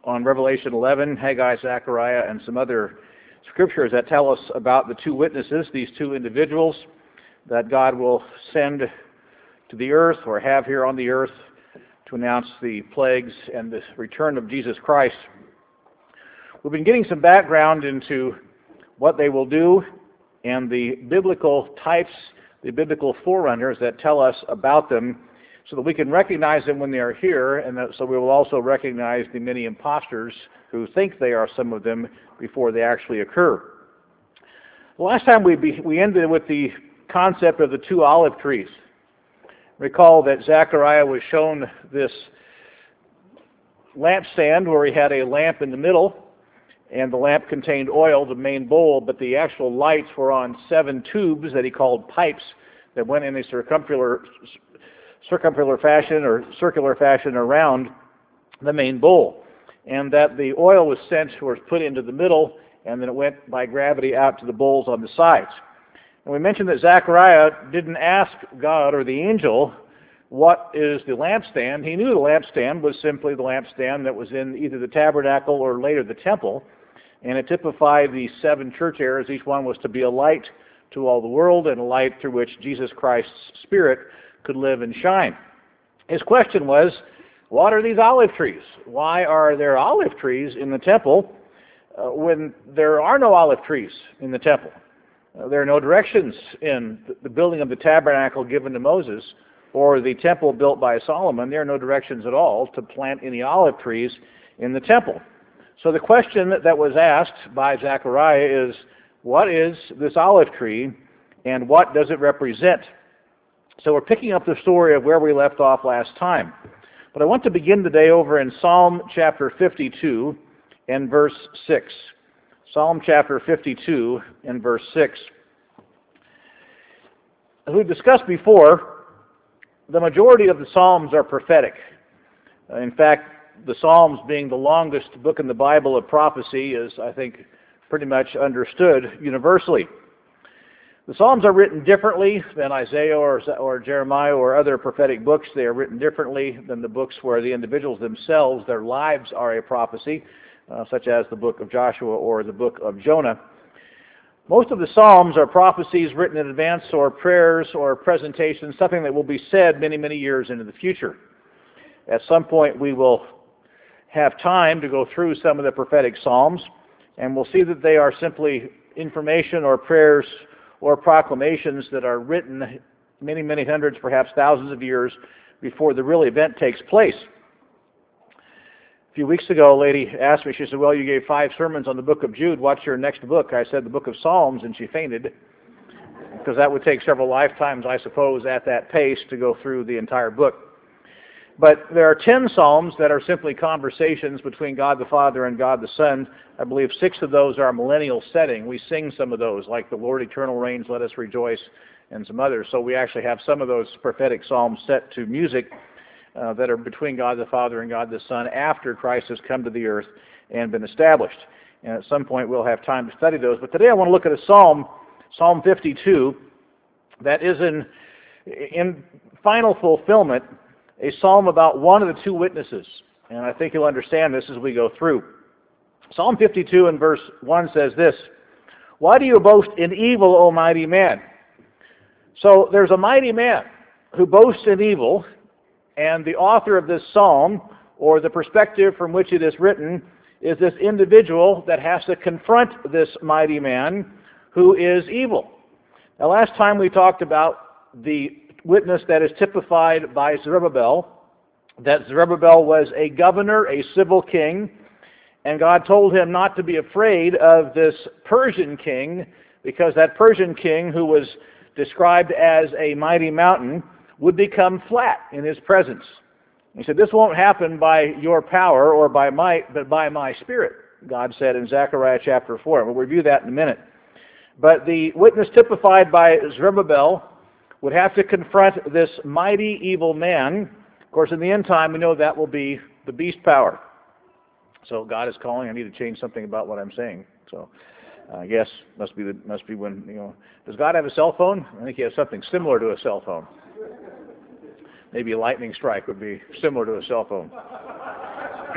on Revelation 11, Haggai, Zechariah, and some other scriptures that tell us about the two witnesses, these two individuals that God will send to the earth or have here on the earth to announce the plagues and the return of Jesus Christ. We've been getting some background into what they will do and the biblical types, the biblical forerunners that tell us about them so that we can recognize them when they are here, and so we will also recognize the many imposters who think they are some of them before they actually occur. The last time we ended with the concept of the two olive trees. Recall that Zechariah was shown this lampstand where he had a lamp in the middle, and the lamp contained oil, the main bowl, but the actual lights were on 7 tubes that he called pipes that went in a circumferential fashion or circular fashion around the main bowl. And that the oil was put into the middle, and then it went by gravity out to the bowls on the sides. And we mentioned that Zechariah didn't ask God or the angel, what is the lampstand? He knew the lampstand was simply the lampstand that was in either the tabernacle or later the temple, and it typified the 7 church eras. Each one was to be a light to all the world and a light through which Jesus Christ's Spirit could live and shine. His question was, what are these olive trees? Why are there olive trees in the temple when there are no olive trees in the temple? There are no directions in the building of the tabernacle given to Moses or the temple built by Solomon. There are no directions at all to plant any olive trees in the temple. So the question that was asked by Zechariah is, what is this olive tree and what does it represent? So we're picking up the story of where we left off last time. But I want to begin today over in Psalm chapter 52 and verse 6. Psalm chapter 52 and verse 6. As we've discussed before, the majority of the Psalms are prophetic. In fact, the Psalms being the longest book in the Bible of prophecy is, I think, pretty much understood universally. The Psalms are written differently than Isaiah or Jeremiah or other prophetic books. They are written differently than the books where the individuals themselves, their lives are a prophecy, such as the book of Joshua or the book of Jonah. Most of the Psalms are prophecies written in advance or prayers or presentations, something that will be said many, many years into the future. At some point we will have time to go through some of the prophetic Psalms, and we'll see that they are simply information or prayers or proclamations that are written many, many hundreds, perhaps thousands of years before the real event takes place. A few weeks ago, a lady asked me, she said, well, you gave 5 sermons on the book of Jude. What's your next book? I said, the book of Psalms, and she fainted, because that would take several lifetimes, I suppose, at that pace to go through the entire book. But there are 10 Psalms that are simply conversations between God the Father and God the Son. I believe 6 of those are millennial setting. We sing some of those, like the Lord eternal reigns, let us rejoice, and some others. So we actually have some of those prophetic Psalms set to music that are between God the Father and God the Son after Christ has come to the earth and been established. And at some point we'll have time to study those. But today I want to look at a Psalm, Psalm 52, that is in final fulfillment a psalm about one of the two witnesses. And I think you'll understand this as we go through. Psalm 52 and verse 1 says this, why do you boast in evil, O mighty man? So there's a mighty man who boasts in evil, and the author of this psalm, or the perspective from which it is written, is this individual that has to confront this mighty man who is evil. Now last time we talked about the witness that is typified by Zerubbabel, that Zerubbabel was a governor, a civil king, and God told him not to be afraid of this Persian king, because that Persian king, who was described as a mighty mountain, would become flat in his presence. He said, this won't happen by your power or by might, but by my Spirit, God said in Zechariah chapter 4. We'll review that in a minute. But the witness typified by Zerubbabel would have to confront this mighty evil man. Of course, in the end time, we know that will be the beast power. So God is calling. I need to change something about what I'm saying. So I guess must be when, does God have a cell phone? I think he has something similar to a cell phone. Maybe a lightning strike would be similar to a cell phone.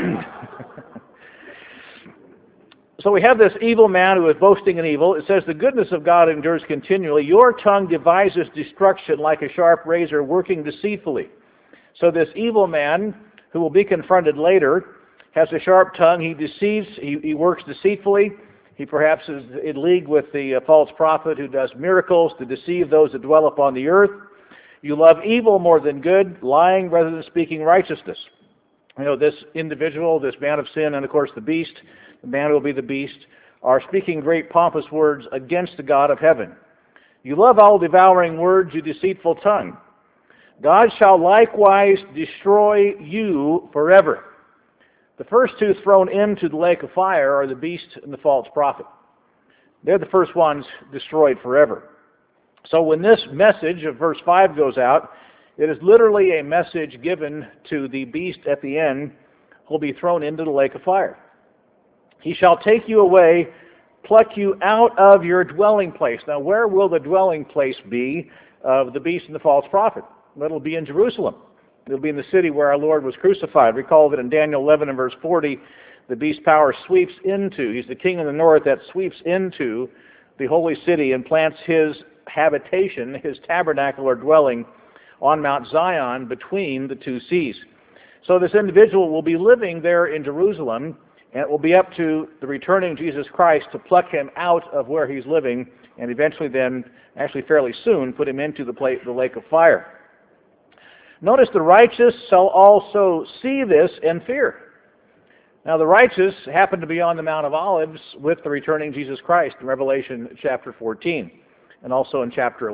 So we have this evil man who is boasting in evil. It says, the goodness of God endures continually. Your tongue devises destruction like a sharp razor, working deceitfully. So this evil man, who will be confronted later, has a sharp tongue. He deceives. He works deceitfully. He perhaps is in league with the false prophet who does miracles to deceive those that dwell upon the earth. You love evil more than good, lying rather than speaking righteousness. You know, this individual, this man of sin, and of course the beast, the man who will be the beast, are speaking great pompous words against the God of heaven. You love all devouring words, you deceitful tongue. God shall likewise destroy you forever. The first two thrown into the lake of fire are the beast and the false prophet. They're the first ones destroyed forever. So when this message of verse 5 goes out, it is literally a message given to the beast at the end who will be thrown into the lake of fire. He shall take you away, pluck you out of your dwelling place. Now, where will the dwelling place be of the beast and the false prophet? Well, it'll be in Jerusalem. It'll be in the city where our Lord was crucified. Recall that in Daniel 11 and verse 40, the beast power sweeps into, he's the king of the north that sweeps into the holy city and plants his habitation, his tabernacle or dwelling on Mount Zion between the two seas. So this individual will be living there in Jerusalem, and it will be up to the returning Jesus Christ to pluck him out of where he's living and eventually then, actually fairly soon, put him into the lake of fire. Notice the righteous shall also see this and fear. Now the righteous happen to be on the Mount of Olives with the returning Jesus Christ in Revelation chapter 14 and also in chapter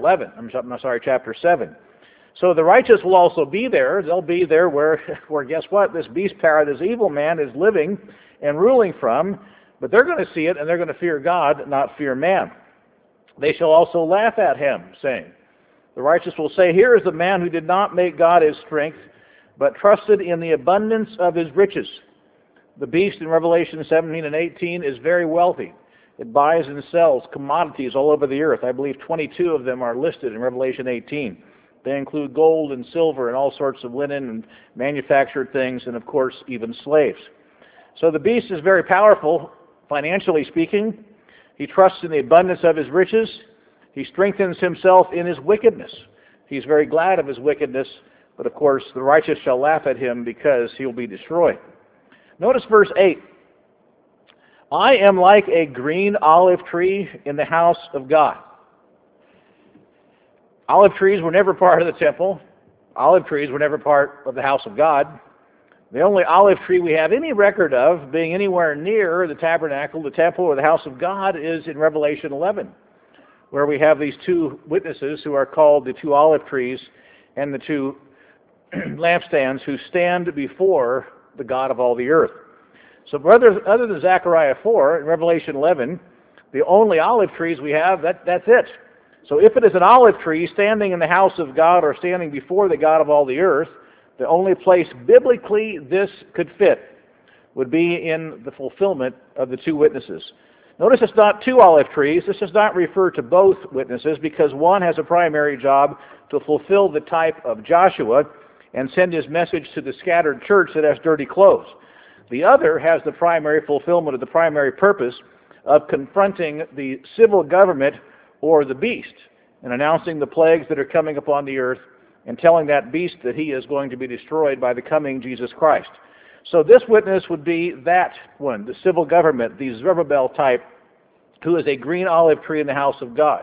7. So the righteous will also be there. They'll be there where guess what? This beast power, this evil man is living and ruling from, but they're going to see it and they're going to fear God, not fear man. They shall also laugh at him, saying, the righteous will say, here is the man who did not make God his strength, but trusted in the abundance of his riches. The beast in Revelation 17 and 18 is very wealthy. It buys and sells commodities all over the earth. I believe 22 of them are listed in Revelation 18. They include gold and silver and all sorts of linen and manufactured things, and of course even slaves. So the beast is very powerful, financially speaking. He trusts in the abundance of his riches. He strengthens himself in his wickedness. He's very glad of his wickedness, but of course the righteous shall laugh at him because he will be destroyed. Notice verse 8. I am like a green olive tree in the house of God. Olive trees were never part of the temple. Olive trees were never part of the house of God. The only olive tree we have any record of being anywhere near the tabernacle, the temple, or the house of God is in Revelation 11, where we have these two witnesses who are called the two olive trees and the two lampstands who stand before the God of all the earth. So other than Zechariah 4 and Revelation 11, the only olive trees we have, that's it. So if it is an olive tree standing in the house of God or standing before the God of all the earth, the only place biblically this could fit would be in the fulfillment of the two witnesses. Notice it's not two olive trees. This does not refer to both witnesses because one has a primary job to fulfill the type of Joshua and send his message to the scattered church that has dirty clothes. The other has the primary fulfillment of the primary purpose of confronting the civil government or the beast and announcing the plagues that are coming upon the earth and telling that beast that he is going to be destroyed by the coming Jesus Christ. So this witness would be that one, the civil government, the Zerubbabel type, who is a green olive tree in the house of God.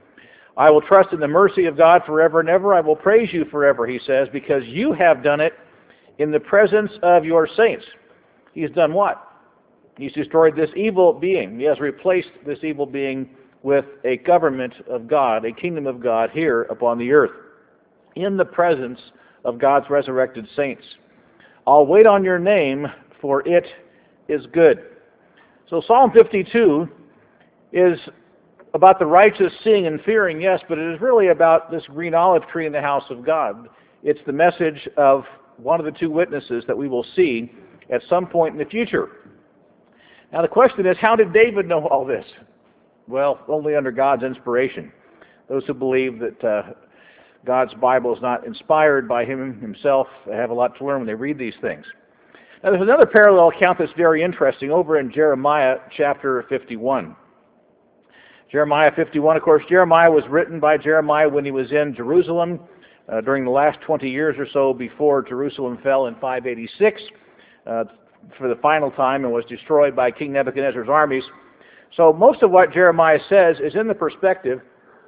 I will trust in the mercy of God forever and ever. I will praise you forever, he says, because you have done it in the presence of your saints. He's done what? He's destroyed this evil being. He has replaced this evil being with a government of God, a kingdom of God here upon the earth, in the presence of God's resurrected saints. I'll wait on your name, for it is good. So Psalm 52 is about the righteous seeing and fearing, yes, but it is really about this green olive tree in the house of God. It's the message of one of the two witnesses that we will see at some point in the future. Now the question is, how did David know all this? Well, only under God's inspiration. Those who believe that God's Bible is not inspired by him himself have a lot to learn when they read these things. Now, there's another parallel account that's very interesting over in Jeremiah chapter 51. Jeremiah 51, of course, Jeremiah was written by Jeremiah when he was in Jerusalem during the last 20 years or so before Jerusalem fell in 586 for the final time and was destroyed by King Nebuchadnezzar's armies. So most of what Jeremiah says is in the perspective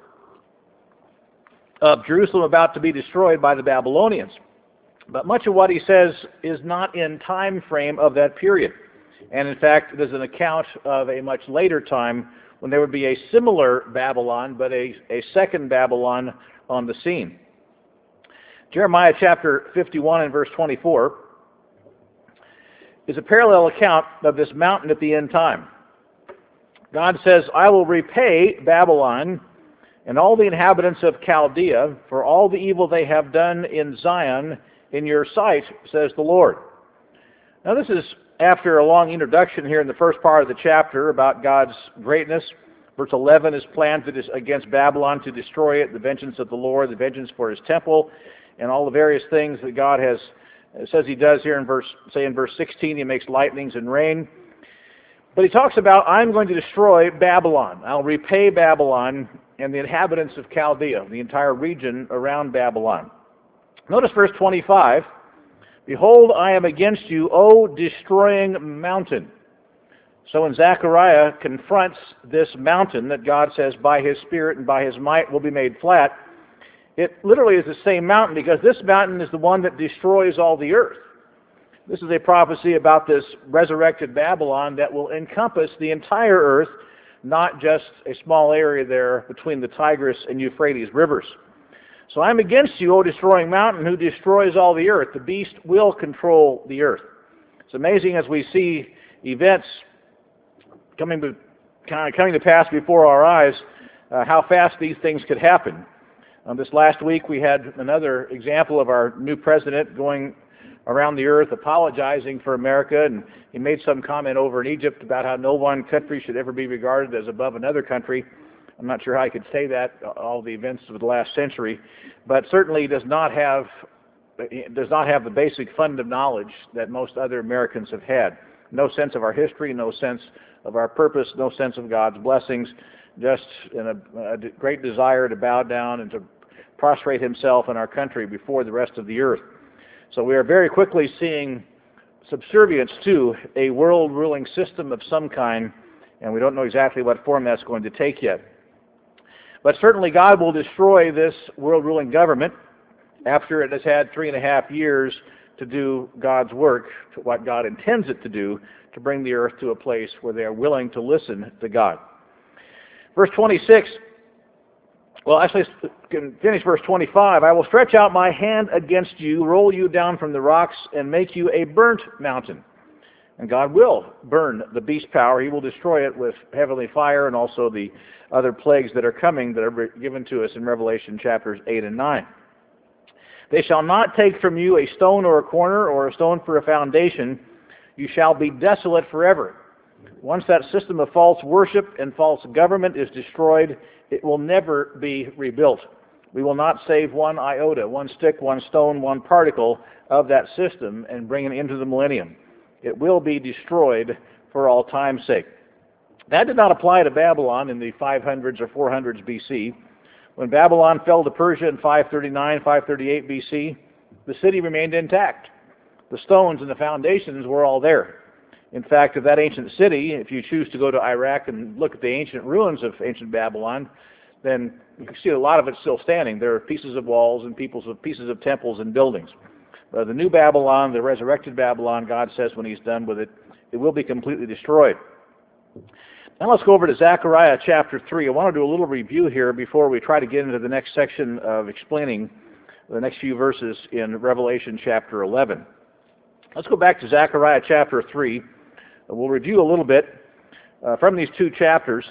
of Jerusalem about to be destroyed by the Babylonians. But much of what he says is not in time frame of that period. And in fact, there's an account of a much later time when there would be a similar Babylon, but a second Babylon on the scene. Jeremiah chapter 51 and verse 24 is a parallel account of this mountain at the end time. God says, I will repay Babylon and all the inhabitants of Chaldea for all the evil they have done in Zion in your sight, says the Lord. Now this is after a long introduction here in the first part of the chapter about God's greatness. Verse 11 is planned against Babylon to destroy it, the vengeance of the Lord, the vengeance for his temple, and all the various things that God has, says he does here in verse 16, he makes lightnings and rain. But he talks about, I'm going to destroy Babylon. I'll repay Babylon and the inhabitants of Chaldea, the entire region around Babylon. Notice verse 25. Behold, I am against you, O destroying mountain. So when Zechariah confronts this mountain that God says by his Spirit and by his might will be made flat, it literally is the same mountain because this mountain is the one that destroys all the earth. This is a prophecy about this resurrected Babylon that will encompass the entire earth, not just a small area there between the Tigris and Euphrates rivers. So I'm against you, O destroying mountain, who destroys all the earth. The beast will control the earth. It's amazing as we see events coming to pass before our eyes, how fast these things could happen. This last week we had another example of our new president going around the earth apologizing for America, and he made some comment over in Egypt about how no one country should ever be regarded as above another country. I'm not sure how I could say that, all the events of the last century, but certainly does not have the basic fund of knowledge that most other Americans have had. No sense of our history, no sense of our purpose, no sense of God's blessings, just in a great desire to bow down and to prostrate himself and our country before the rest of the earth. So we are very quickly seeing subservience to a world-ruling system of some kind, and we don't know exactly what form that's going to take yet. But certainly God will destroy this world-ruling government after it has had 3.5 years to do God's work, to what God intends it to do, to bring the earth to a place where they are willing to listen to God. Verse 26, well, actually, I can finish verse 25. I will stretch out my hand against you, roll you down from the rocks, and make you a burnt mountain. And God will burn the beast power. He will destroy it with heavenly fire and also the other plagues that are coming that are given to us in Revelation chapters 8 and 9. They shall not take from you a stone or a corner or a stone for a foundation. You shall be desolate forever. Once that system of false worship and false government is destroyed, it will never be rebuilt. We will not save one iota, one stick, one stone, one particle of that system and bring it into the millennium. It will be destroyed for all time's sake. That did not apply to Babylon in the 500s or 400s BC. When Babylon fell to Persia in 539, 538 BC, the city remained intact. The stones and the foundations were all there. In fact, of that ancient city, if you choose to go to Iraq and look at the ancient ruins of ancient Babylon, then you can see a lot of it still standing. There are pieces of walls and pieces of temples and buildings. The new Babylon, the resurrected Babylon, God says when he's done with it, it will be completely destroyed. Now let's go over to Zechariah chapter 3. I want to do a little review here before we try to get into the next section of explaining the next few verses in Revelation chapter 11. Let's go back to Zechariah chapter 3. We'll review a little bit from these two chapters.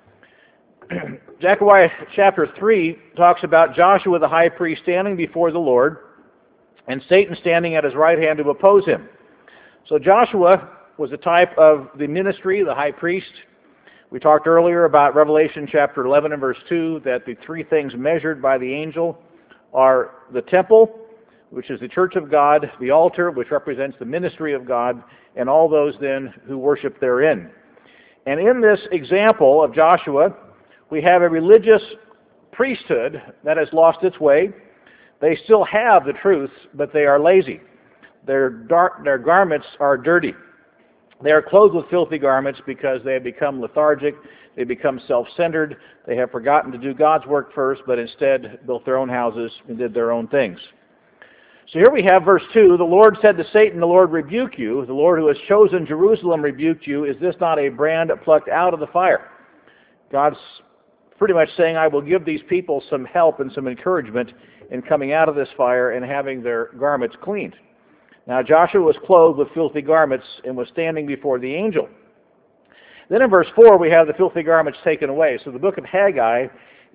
Zechariah chapter 3 talks about Joshua the high priest standing before the Lord and Satan standing at his right hand to oppose him. So Joshua was a type of the ministry, the high priest. We talked earlier about Revelation chapter 11 and verse 2 that the three things measured by the angel are the temple, which is the church of God, the altar, which represents the ministry of God, and all those then who worship therein. And in this example of Joshua, we have a religious priesthood that has lost its way. They still have the truth, but they are lazy. Their garments are dirty. They are clothed with filthy garments because they have become lethargic, they become self-centered, they have forgotten to do God's work first, but instead built their own houses and did their own things. So here we have verse 2, the Lord said to Satan, the Lord rebuke you, the Lord who has chosen Jerusalem rebuked you, is this not a brand plucked out of the fire? God's pretty much saying, I will give these people some help and some encouragement in coming out of this fire and having their garments cleaned. Now Joshua was clothed with filthy garments and was standing before the angel. Then in verse 4 we have the filthy garments taken away. So the book of Haggai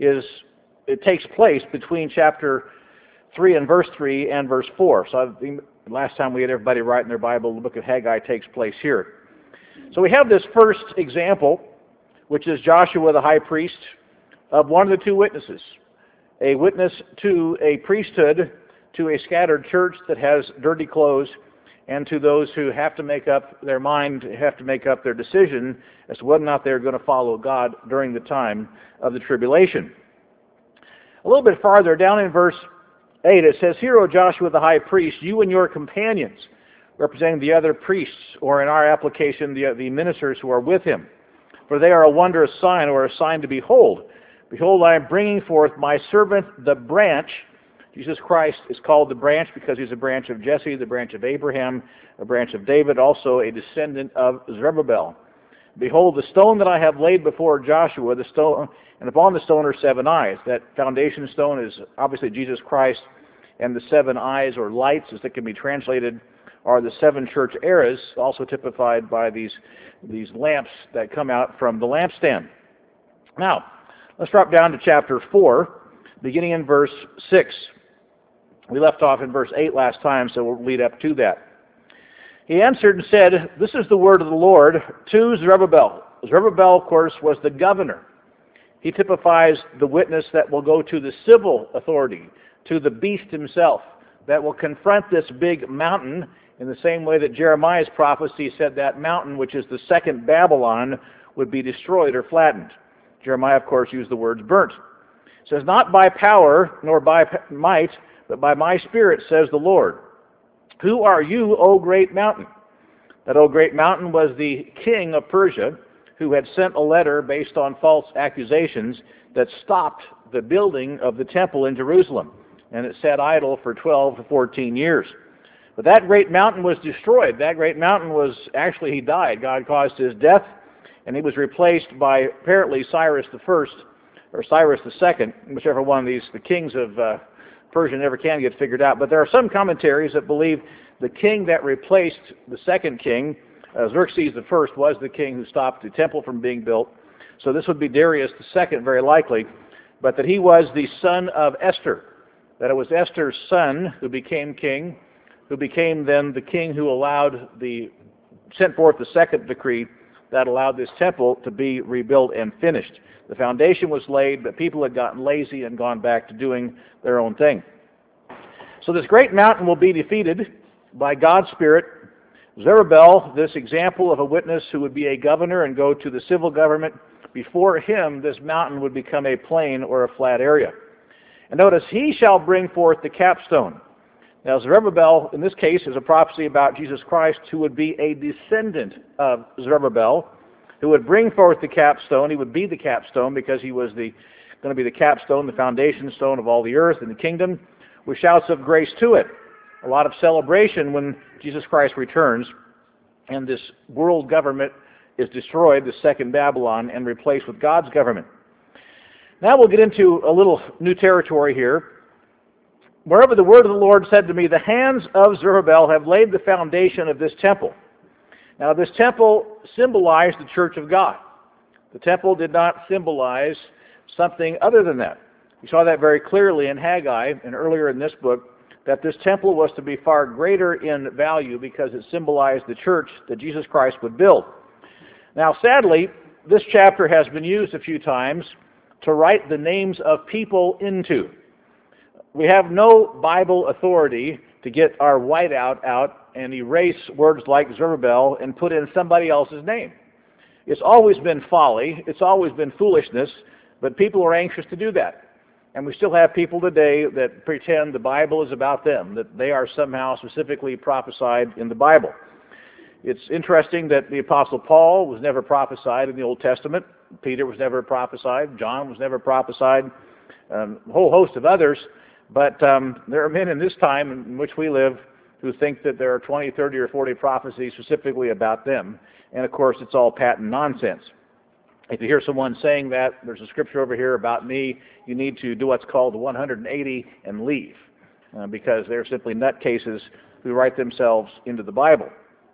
takes place between chapter 3 and verse 3 and verse 4. So I think last time we had everybody write in their Bible, the book of Haggai takes place here. So we have this first example, which is Joshua the high priest, of one of the two witnesses. A witness to a priesthood, to a scattered church that has dirty clothes, and to those who have to make up their mind, have to make up their decision as to whether or not they're going to follow God during the time of the tribulation. A little bit farther down in verse 8 it says, Hear, O Joshua the high priest, you and your companions, representing the other priests, or in our application, the ministers who are with him. For they are a wondrous sign, or a sign to behold. Behold, I am bringing forth my servant the branch. Jesus Christ is called the branch because he's a branch of Jesse, the branch of Abraham, a branch of David, also a descendant of Zerubbabel. Behold, the stone that I have laid before Joshua, the stone, and upon the stone are 7 eyes. That foundation stone is obviously Jesus Christ, and the 7 eyes, or lights, as it can be translated, are the 7 church eras, also typified by these lamps that come out from the lampstand. Now, let's drop down to chapter 4, beginning in verse 6. We left off in verse 8 last time, so we'll lead up to that. He answered and said, This is the word of the Lord to Zerubbabel. Zerubbabel, of course, was the governor. He typifies the witness that will go to the civil authority, to the beast himself, that will confront this big mountain in the same way that Jeremiah's prophecy said that mountain, which is the second Babylon, would be destroyed or flattened. Jeremiah, of course, used the words burnt. It says, Not by power nor by might, but by my Spirit, says the Lord. Who are you, O great mountain? That O great mountain was the king of Persia, who had sent a letter based on false accusations that stopped the building of the temple in Jerusalem. And it sat idle for 12 to 14 years. But that great mountain was destroyed. That great mountain was, actually he died. God caused his death, and he was replaced by apparently Cyrus the First, or Cyrus the Second, whichever one of these, the kings of Persia never can get figured out. But there are some commentaries that believe the king that replaced the second king, Xerxes the First, was the king who stopped the temple from being built. So this would be Darius the Second, very likely, but that he was the son of Esther, that it was Esther's son who became king, who became then the king who sent forth the second decree that allowed this temple to be rebuilt and finished. The foundation was laid, but people had gotten lazy and gone back to doing their own thing. So this great mountain will be defeated by God's Spirit. Zerubbabel, this example of a witness who would be a governor and go to the civil government, before him this mountain would become a plain or a flat area. And notice, he shall bring forth the capstone. Now Zerubbabel, in this case, is a prophecy about Jesus Christ, who would be a descendant of Zerubbabel, who would bring forth the capstone. He would be the capstone because he was going to be the capstone, the foundation stone of all the earth and the kingdom, with shouts of grace to it. A lot of celebration when Jesus Christ returns and this world government is destroyed, the second Babylon, and replaced with God's government. Now we'll get into a little new territory here. Wherever the word of the Lord said to me, the hands of Zerubbabel have laid the foundation of this temple. Now this temple symbolized the church of God. The temple did not symbolize something other than that. We saw that very clearly in Haggai and earlier in this book, that this temple was to be far greater in value because it symbolized the church that Jesus Christ would build. Now sadly, this chapter has been used a few times to write the names of people into. We have no Bible authority to get our whiteout out and erase words like Zerubbabel and put in somebody else's name. It's always been folly, it's always been foolishness, but people are anxious to do that. And we still have people today that pretend the Bible is about them, that they are somehow specifically prophesied in the Bible. It's interesting that the Apostle Paul was never prophesied in the Old Testament. Peter was never prophesied. John was never prophesied. A whole host of others. But there are men in this time in which we live who think that there are 20, 30, or 40 prophecies specifically about them. And of course, it's all patent nonsense. If you hear someone saying that, there's a scripture over here about me, you need to do what's called 180 and leave, because they're simply nutcases who write themselves into the Bible.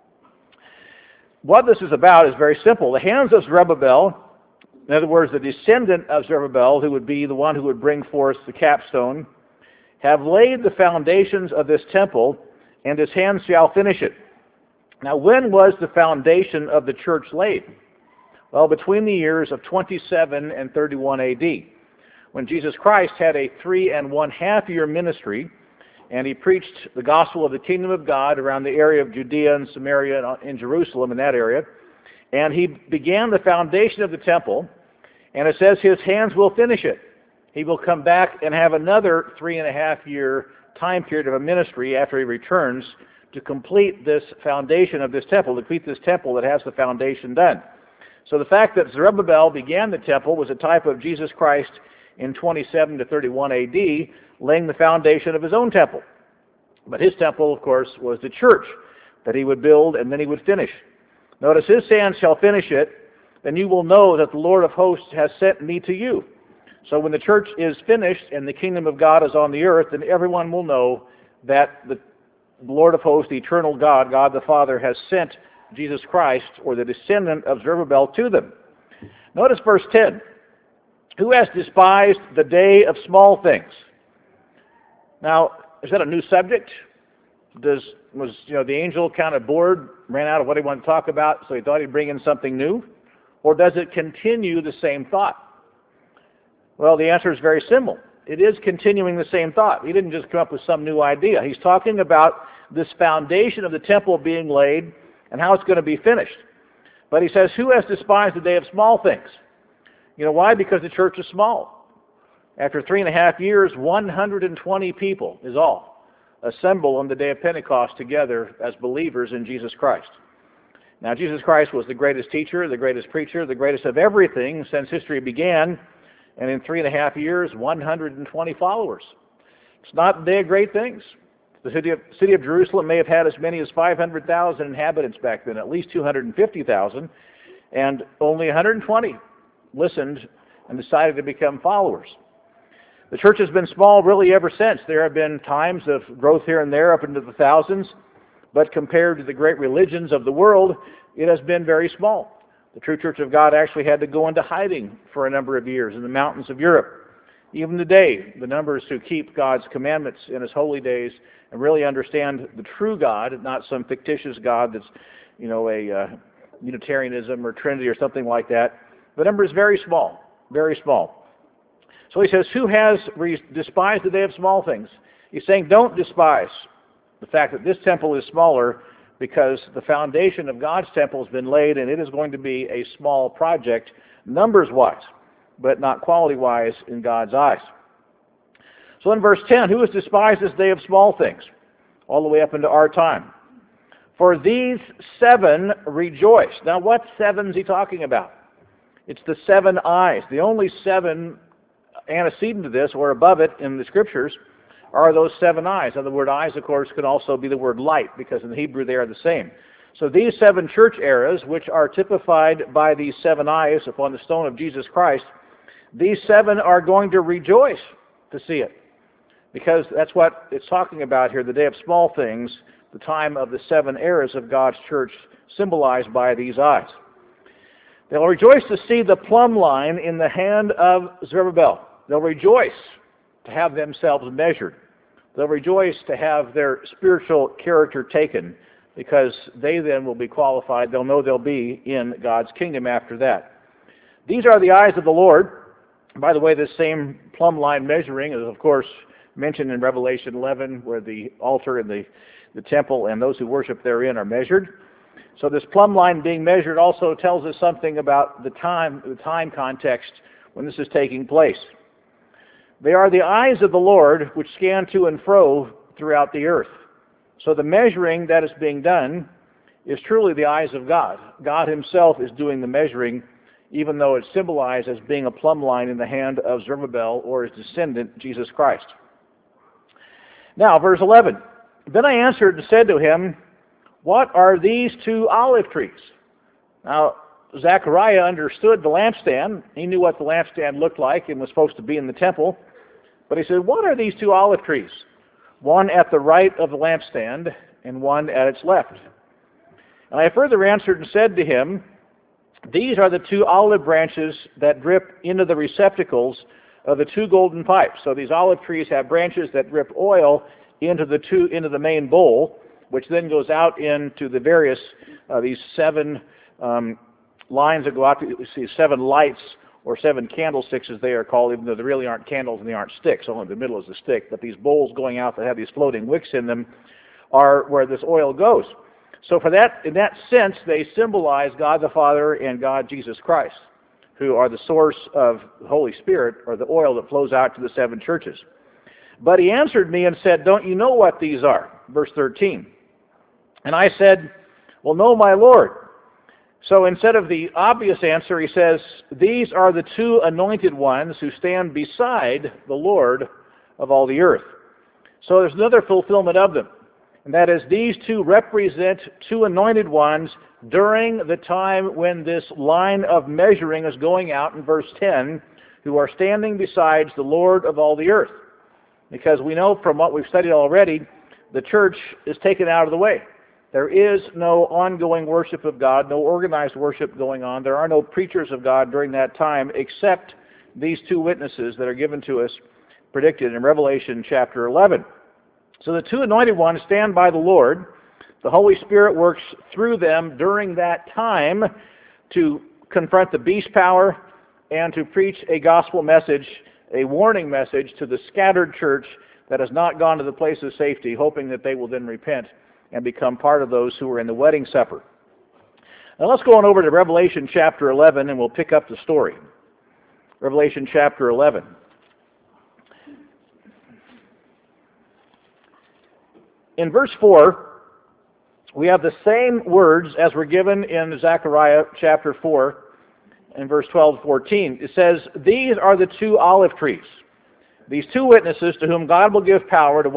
What this is about is very simple. The hands of Zerubbabel, in other words, the descendant of Zerubbabel, who would be the one who would bring forth the capstone, have laid the foundations of this temple, and his hands shall finish it. Now, when was the foundation of the church laid? Well, between the years of 27 and 31 A.D., when Jesus Christ had a 3.5 year ministry, and he preached the gospel of the kingdom of God around the area of Judea and Samaria and in Jerusalem, in that area. And he began the foundation of the temple, and it says his hands will finish it. He will come back and have another 3.5 year time period of a ministry after he returns to complete this foundation of this temple, to complete this temple that has the foundation done. So the fact that Zerubbabel began the temple was a type of Jesus Christ in 27 to 31 A.D., laying the foundation of his own temple. But his temple, of course, was the church that he would build and then he would finish. Notice, his hands shall finish it, then you will know that the Lord of hosts has sent me to you. So when the church is finished and the kingdom of God is on the earth, then everyone will know that the Lord of hosts, the eternal God, God the Father, has sent Jesus Christ, or the descendant of Zerubbabel, to them. Notice verse 10. Who has despised the day of small things? Now, is that a new subject? Was the angel kind of bored, ran out of what he wanted to talk about, so he thought he'd bring in something new? Or does it continue the same thought? Well, the answer is very simple. It is continuing the same thought. He didn't just come up with some new idea. He's talking about this foundation of the temple being laid and how it's going to be finished. But he says, who has despised the day of small things? You know why? Because the church is small. After 3.5 years, 120 people is all assemble on the day of Pentecost together as believers in Jesus Christ. Now, Jesus Christ was the greatest teacher, the greatest preacher, the greatest of everything since history began. And in 3.5 years, 120 followers. It's not a day of great things. The city of Jerusalem may have had as many as 500,000 inhabitants back then, at least 250,000, and only 120 listened and decided to become followers. The church has been small really ever since. There have been times of growth here and there up into the thousands, but compared to the great religions of the world, it has been very small. The true Church of God actually had to go into hiding for a number of years in the mountains of Europe. Even today, the numbers who keep God's commandments in His holy days and really understand the true God, not some fictitious God that's, a Unitarianism or Trinity or something like that, the number is very small, very small. So he says, who has despised the day of small things? He's saying, don't despise the fact that this temple is smaller, because the foundation of God's temple has been laid, and it is going to be a small project, numbers-wise, but not quality-wise in God's eyes. So in verse 10, who has despised this day of small things? All the way up into our time. For these 7 rejoice. Now, what 7 is he talking about? It's the 7 eyes. The only 7 antecedent to this, or above it in the Scriptures, are those 7 eyes. Now, the word eyes, of course, can also be the word light, because in the Hebrew they are the same. So these 7 church eras, which are typified by these 7 eyes upon the stone of Jesus Christ, these 7 are going to rejoice to see it, because that's what it's talking about here, the day of small things, the time of the 7 eras of God's church, symbolized by these eyes. They'll rejoice to see the plumb line in the hand of Zerubbabel. They'll rejoice to have themselves measured. They'll rejoice to have their spiritual character taken, because they then will be qualified. They'll know they'll be in God's kingdom after that. These are the eyes of the Lord. By the way, this same plumb line measuring is, of course, mentioned in Revelation 11, where the altar and the temple and those who worship therein are measured. So this plumb line being measured also tells us something about the time context when this is taking place. They are the eyes of the Lord which scan to and fro throughout the earth. So the measuring that is being done is truly the eyes of God. God himself is doing the measuring, even though it's symbolized as being a plumb line in the hand of Zerubbabel or his descendant, Jesus Christ. Now, verse 11. Then I answered and said to him, what are these two olive trees? Now, Zechariah understood the lampstand. He knew what the lampstand looked like and was supposed to be in the temple. But he said, what are these two olive trees? One at the right of the lampstand and one at its left. And I further answered and said to him, these are the two olive branches that drip into the receptacles of the two golden pipes. So these olive trees have branches that drip oil into the main bowl, which then goes out into the various, these seven lines that go out to, you see, seven lights, or seven candlesticks as they are called, even though they really aren't candles and they aren't sticks. Only the middle is the stick. But these bowls going out that have these floating wicks in them are where this oil goes. So for that, in that sense, they symbolize God the Father and God Jesus Christ, who are the source of the Holy Spirit, or the oil that flows out to the seven churches. But he answered me and said, don't you know what these are? Verse 13. And I said, well, no, my Lord. So instead of the obvious answer, he says, these are the two anointed ones who stand beside the Lord of all the earth. So there's another fulfillment of them. And that is, these two represent two anointed ones during the time when this line of measuring is going out in verse 10, who are standing beside the Lord of all the earth. Because we know from what we've studied already, the church is taken out of the way. There is no ongoing worship of God, no organized worship going on. There are no preachers of God during that time except these two witnesses that are given to us, predicted in Revelation chapter 11. So the two anointed ones stand by the Lord. The Holy Spirit works through them during that time to confront the beast power and to preach a gospel message, a warning message to the scattered church that has not gone to the place of safety, hoping that they will then repent and become part of those who are in the wedding supper. Now let's go on over to Revelation chapter 11 and we'll pick up the story. Revelation chapter 11. In verse 4, we have the same words as were given in Zechariah chapter 4 and verse 12 to 14. It says, these are the two olive trees, these two witnesses to whom God will give power to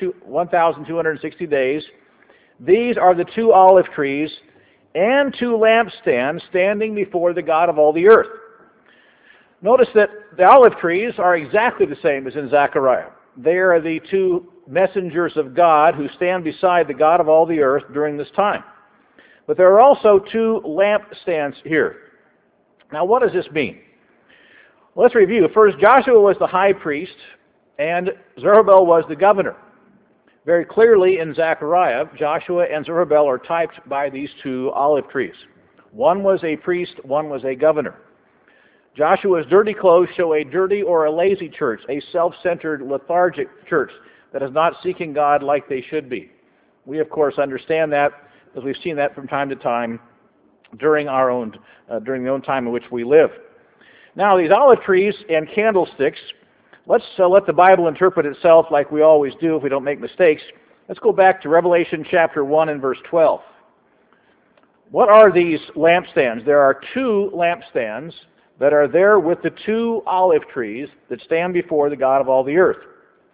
1,260 days. These are the two olive trees and two lampstands standing before the God of all the earth. Notice that the olive trees are exactly the same as in Zechariah. They are the two messengers of God who stand beside the God of all the earth during this time. But there are also two lampstands here. Now what does this mean? Well, let's review. First, Joshua was the high priest and Zerubbabel was the governor. Very clearly in Zechariah, Joshua and Zerubbabel are typed by these two olive trees. One was a priest, one was a governor. Joshua's dirty clothes show a dirty or a lazy church, a self-centered, lethargic church that is not seeking God like they should be. We, of course, understand that because we've seen that from time to time during the own time in which we live. Now, these olive trees and candlesticks, let's let the Bible interpret itself like we always do if we don't make mistakes. Let's go back to Revelation chapter 1 and verse 12. What are these lampstands? There are two lampstands that are there with the two olive trees that stand before the God of all the earth.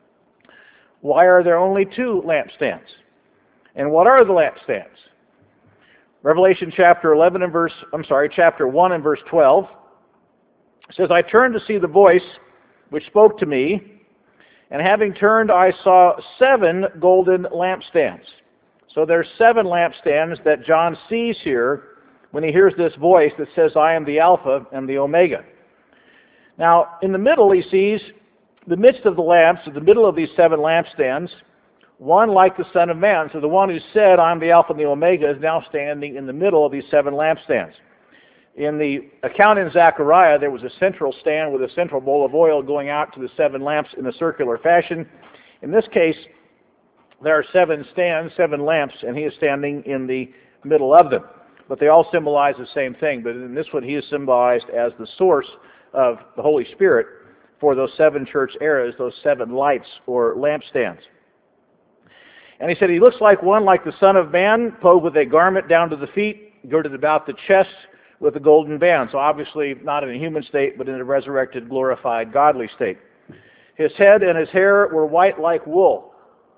Why are there only two lampstands? And what are the lampstands? Revelation chapter 1 and verse 12 says, I turned to see the voice which spoke to me, and having turned I saw 7 golden lampstands. So there's 7 lampstands that John sees here when he hears this voice that says, I am the Alpha and the Omega. Now, in the middle he sees the midst of the lamps, in the middle of these 7 lampstands, one like the Son of Man. So the one who said, I am the Alpha and the Omega, is now standing in the middle of these 7 lampstands. In the account in Zechariah, there was a central stand with a central bowl of oil going out to the 7 lamps in a circular fashion. In this case, there are 7 stands, 7 lamps, and he is standing in the middle of them. But they all symbolize the same thing. But in this one, he is symbolized as the source of the Holy Spirit for those 7 church eras, those 7 lights or lampstands. And he said, he looks like one like the Son of Man, clothed with a garment down to the feet, girded about the chest with a golden band. So obviously not in a human state, but in a resurrected, glorified, godly state. His head and his hair were white like wool,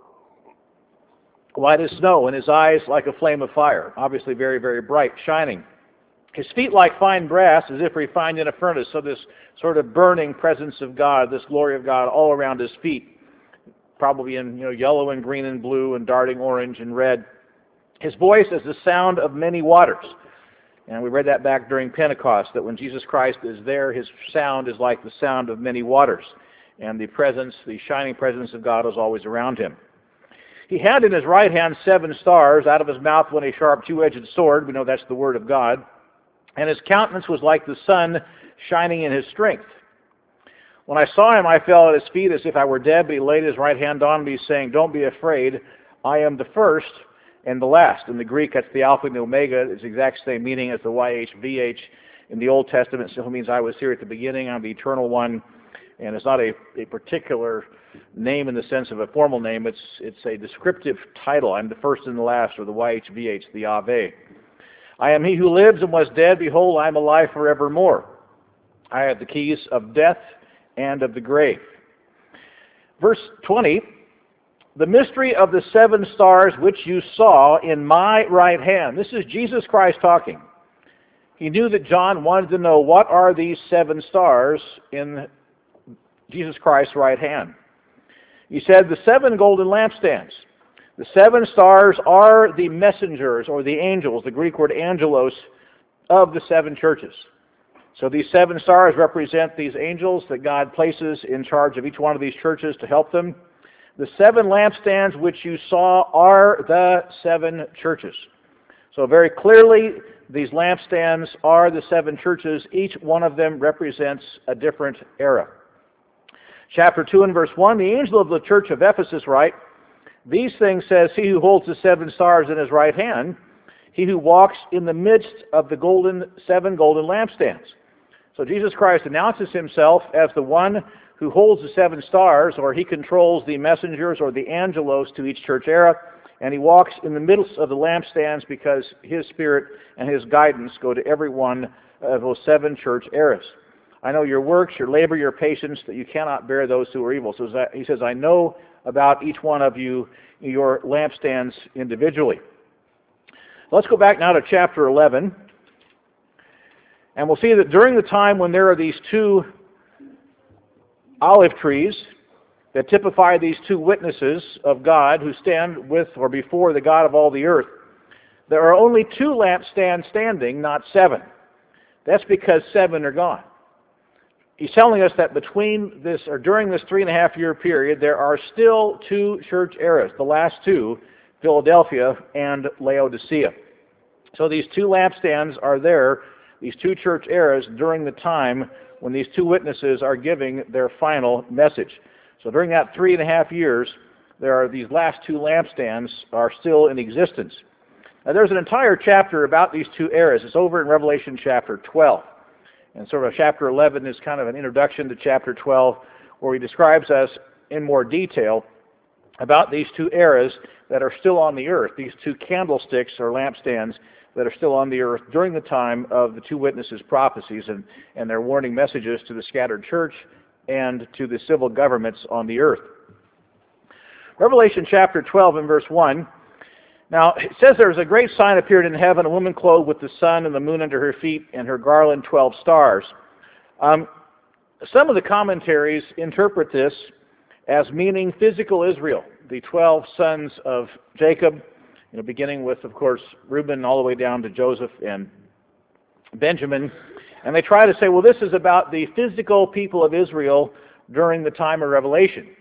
white as snow, and his eyes like a flame of fire, obviously very, very bright, shining. His feet like fine brass, as if refined in a furnace. So this sort of burning presence of God, this glory of God all around his feet, probably in yellow and green and blue and darting orange and red. His voice is the sound of many waters. And we read that back during Pentecost, that when Jesus Christ is there, his sound is like the sound of many waters. And the presence, the shining presence of God is always around him. He had in his right hand 7 stars. Out of his mouth went a sharp 2-edged sword. We know that's the word of God. And his countenance was like the sun shining in his strength. When I saw him, I fell at his feet as if I were dead, but he laid his right hand on me, saying, "Don't be afraid. I am the first and the last." In the Greek, that's the Alpha and the Omega. It's the exact same meaning as the YHVH. In the Old Testament, it still means I was here at the beginning. I'm the Eternal One. And it's not a particular name in the sense of a formal name. It's a descriptive title. I'm the first and the last, or the YHVH, the Ave. I am he who lives and was dead. Behold, I am alive forevermore. I have the keys of death and of the grave. Verse 20, the mystery of the 7 stars which you saw in my right hand. This is Jesus Christ talking. He knew that John wanted to know, what are these 7 stars in Jesus Christ's right hand? He said, the 7 golden lampstands. The 7 stars are the messengers, or the angels, the Greek word angelos, of the 7 churches. So these 7 stars represent these angels that God places in charge of each one of these churches to help them. The 7 lampstands which you saw are the 7 churches. So very clearly, these lampstands are the 7 churches. Each one of them represents a different era. Chapter 2 and verse 1, the angel of the church of Ephesus write, "These things says he who holds the 7 stars in his right hand, he who walks in the midst of the 7 golden lampstands." So Jesus Christ announces himself as the one who holds the 7 stars, or he controls the messengers or the angelos to each church era, and he walks in the middle of the lampstands because his spirit and his guidance go to every one of those 7 church eras. I know your works, your labor, your patience, that you cannot bear those who are evil. So he says, I know about each one of you, your lampstands individually. Let's go back now to chapter 11. And we'll see that during the time when there are these 2 olive trees that typify these 2 witnesses of God who stand with or before the God of all the earth, there are only 2 lampstands standing, not 7. That's because 7 are gone. He's telling us that between this, or during this 3.5-year period, there are still 2 church eras, the last 2, Philadelphia and Laodicea. So these 2 lampstands are there, these 2 church eras, during the time when these 2 witnesses are giving their final message. So during that 3.5 years, there are these last 2 lampstands are still in existence. Now there's an entire chapter about these 2 eras. It's over in Revelation chapter 12. And sort of chapter 11 is kind of an introduction to chapter 12, where he describes us in more detail about these 2 eras that are still on the earth, these 2 candlesticks or lampstands that are still on the earth during the time of the 2 witnesses' prophecies and their warning messages to the scattered church and to the civil governments on the earth. Revelation chapter 12 and verse 1. Now, it says there was a great sign appeared in heaven, a woman clothed with the sun and the moon under her feet, and her garland 12 stars. Some of the commentaries interpret this as meaning physical Israel, the 12 sons of Jacob, beginning with, of course, Reuben all the way down to Joseph and Benjamin. And they try to say, well, this is about the physical people of Israel during the time of Revelation.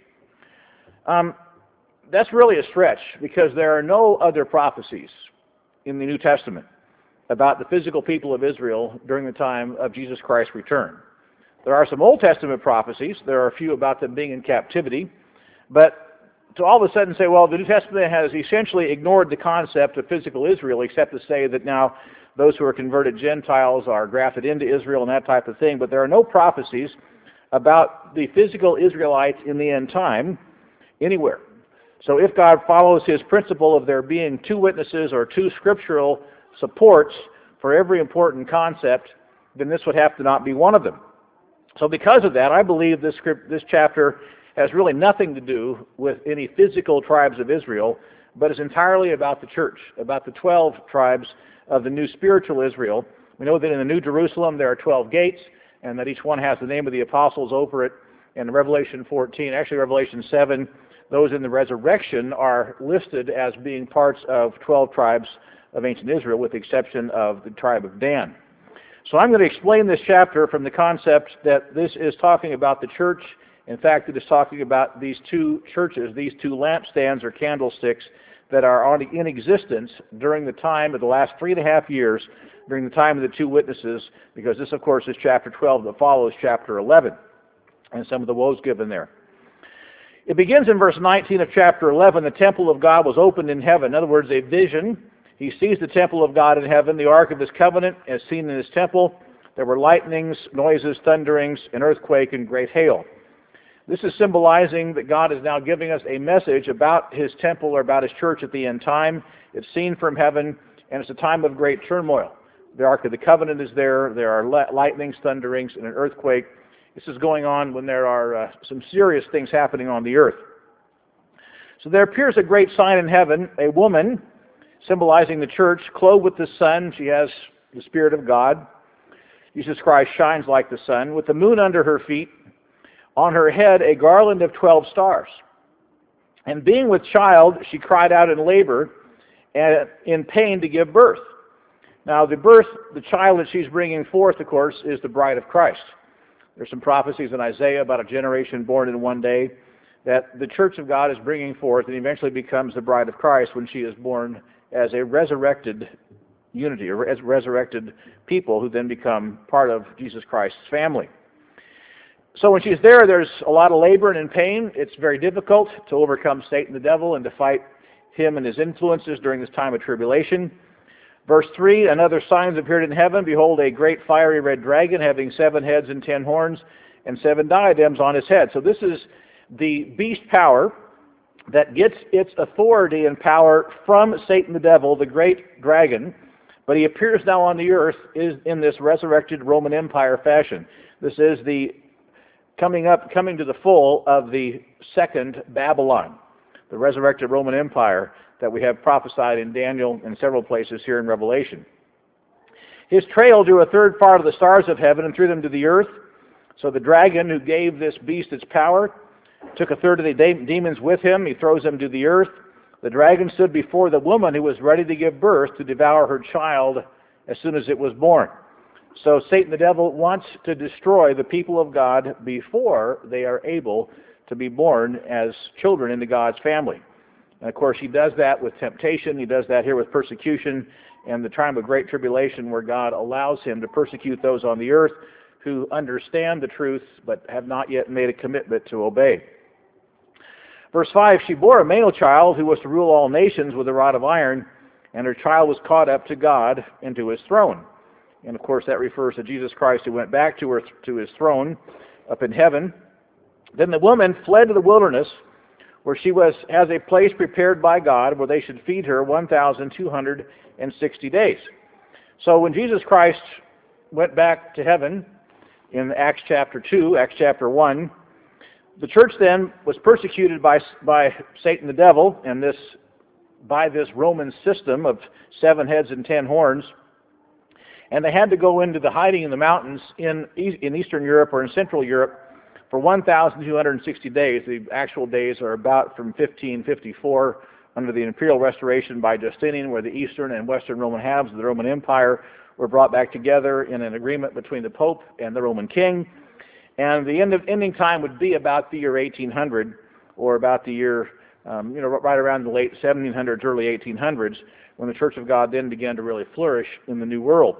That's really a stretch, because there are no other prophecies in the New Testament about the physical people of Israel during the time of Jesus Christ's return. There are some Old Testament prophecies. There are a few about them being in captivity. But to all of a sudden say, well, the New Testament has essentially ignored the concept of physical Israel, except to say that now those who are converted Gentiles are grafted into Israel and that type of thing. But there are no prophecies about the physical Israelites in the end time anywhere. So if God follows his principle of there being two witnesses or two scriptural supports for every important concept, then this would have to not be one of them. So because of that, I believe this chapter has really nothing to do with any physical tribes of Israel, but is entirely about the church, about the 12 tribes of the new spiritual Israel. We know that in the New Jerusalem there are 12 gates, and that each one has the name of the apostles over it. And in Revelation 14, actually Revelation 7, those in the resurrection are listed as being parts of 12 tribes of ancient Israel, with the exception of the tribe of Dan. So I'm going to explain this chapter from the concept that this is talking about the church. In fact, it is talking about these two churches, these two lampstands or candlesticks that are in existence during the time of the last 3.5 years, during the time of the two witnesses, because this, of course, is chapter 12 that follows chapter 11, and some of the woes given there. It begins in verse 19 of chapter 11. The temple of God was opened in heaven. In other words, a vision. He sees the temple of God in heaven, the ark of his covenant as seen in his temple. There were lightnings, noises, thunderings, an earthquake, and great hail. This is symbolizing that God is now giving us a message about his temple or about his church at the end time. It's seen from heaven, and it's a time of great turmoil. The ark of the covenant is there. There are lightnings, thunderings, and an earthquake. This is going on when there are some serious things happening on the earth. So there appears a great sign in heaven, a woman, symbolizing the church, clothed with the sun. She has the Spirit of God. Jesus Christ shines like the sun, with the moon under her feet. On her head, a garland of 12 stars. And being with child, she cried out in labor and in pain to give birth. Now, the child that she's bringing forth, of course, is the bride of Christ. There's some prophecies in Isaiah about a generation born in one day that the church of God is bringing forth and eventually becomes the bride of Christ when she is born as a resurrected unity, or as resurrected people who then become part of Jesus Christ's family. So when she's there, there's a lot of labor and pain. It's very difficult to overcome Satan the devil and to fight him and his influences during this time of tribulation. Verse 3, another sign appeared in heaven. Behold, a great fiery red dragon having 7 heads and 10 horns and 7 diadems on his head. So this is the beast power that gets its authority and power from Satan the devil, the great dragon, but he appears now on the earth is in this resurrected Roman Empire fashion. This is the coming to the full of the second Babylon, the resurrected Roman Empire that we have prophesied in Daniel and several places here in Revelation. His trail drew a third part of the stars of heaven and threw them to the earth. So the dragon who gave this beast its power took a third of the demons with him. He throws them to the earth. The dragon stood before the woman who was ready to give birth to devour her child as soon as it was born. So Satan the devil wants to destroy the people of God before they are able to be born as children into God's family. And of course he does that with temptation. He does that here with persecution and the time of great tribulation, where God allows him to persecute those on the earth who understand the truth but have not yet made a commitment to obey. Verse 5, she bore a male child who was to rule all nations with a rod of iron, and her child was caught up to God and to his throne. And of course that refers to Jesus Christ, who went back to his throne up in heaven. Then the woman fled to the wilderness, where she has a place prepared by God where they should feed her 1,260 days. So when Jesus Christ went back to heaven in Acts chapter 2, Acts chapter 1, the church then was persecuted by Satan the devil and by this Roman system of 7 heads and 10 horns. And they had to go into the hiding in the mountains in Eastern Europe or in Central Europe for 1,260 days. The actual days are about from 1554 under the imperial restoration by Justinian, where the Eastern and Western Roman halves of the Roman Empire were brought back together in an agreement between the Pope and the Roman king. And the ending time would be about the year 1800, or about the year, right around the late 1700s, early 1800s, when the Church of God then began to really flourish in the New World.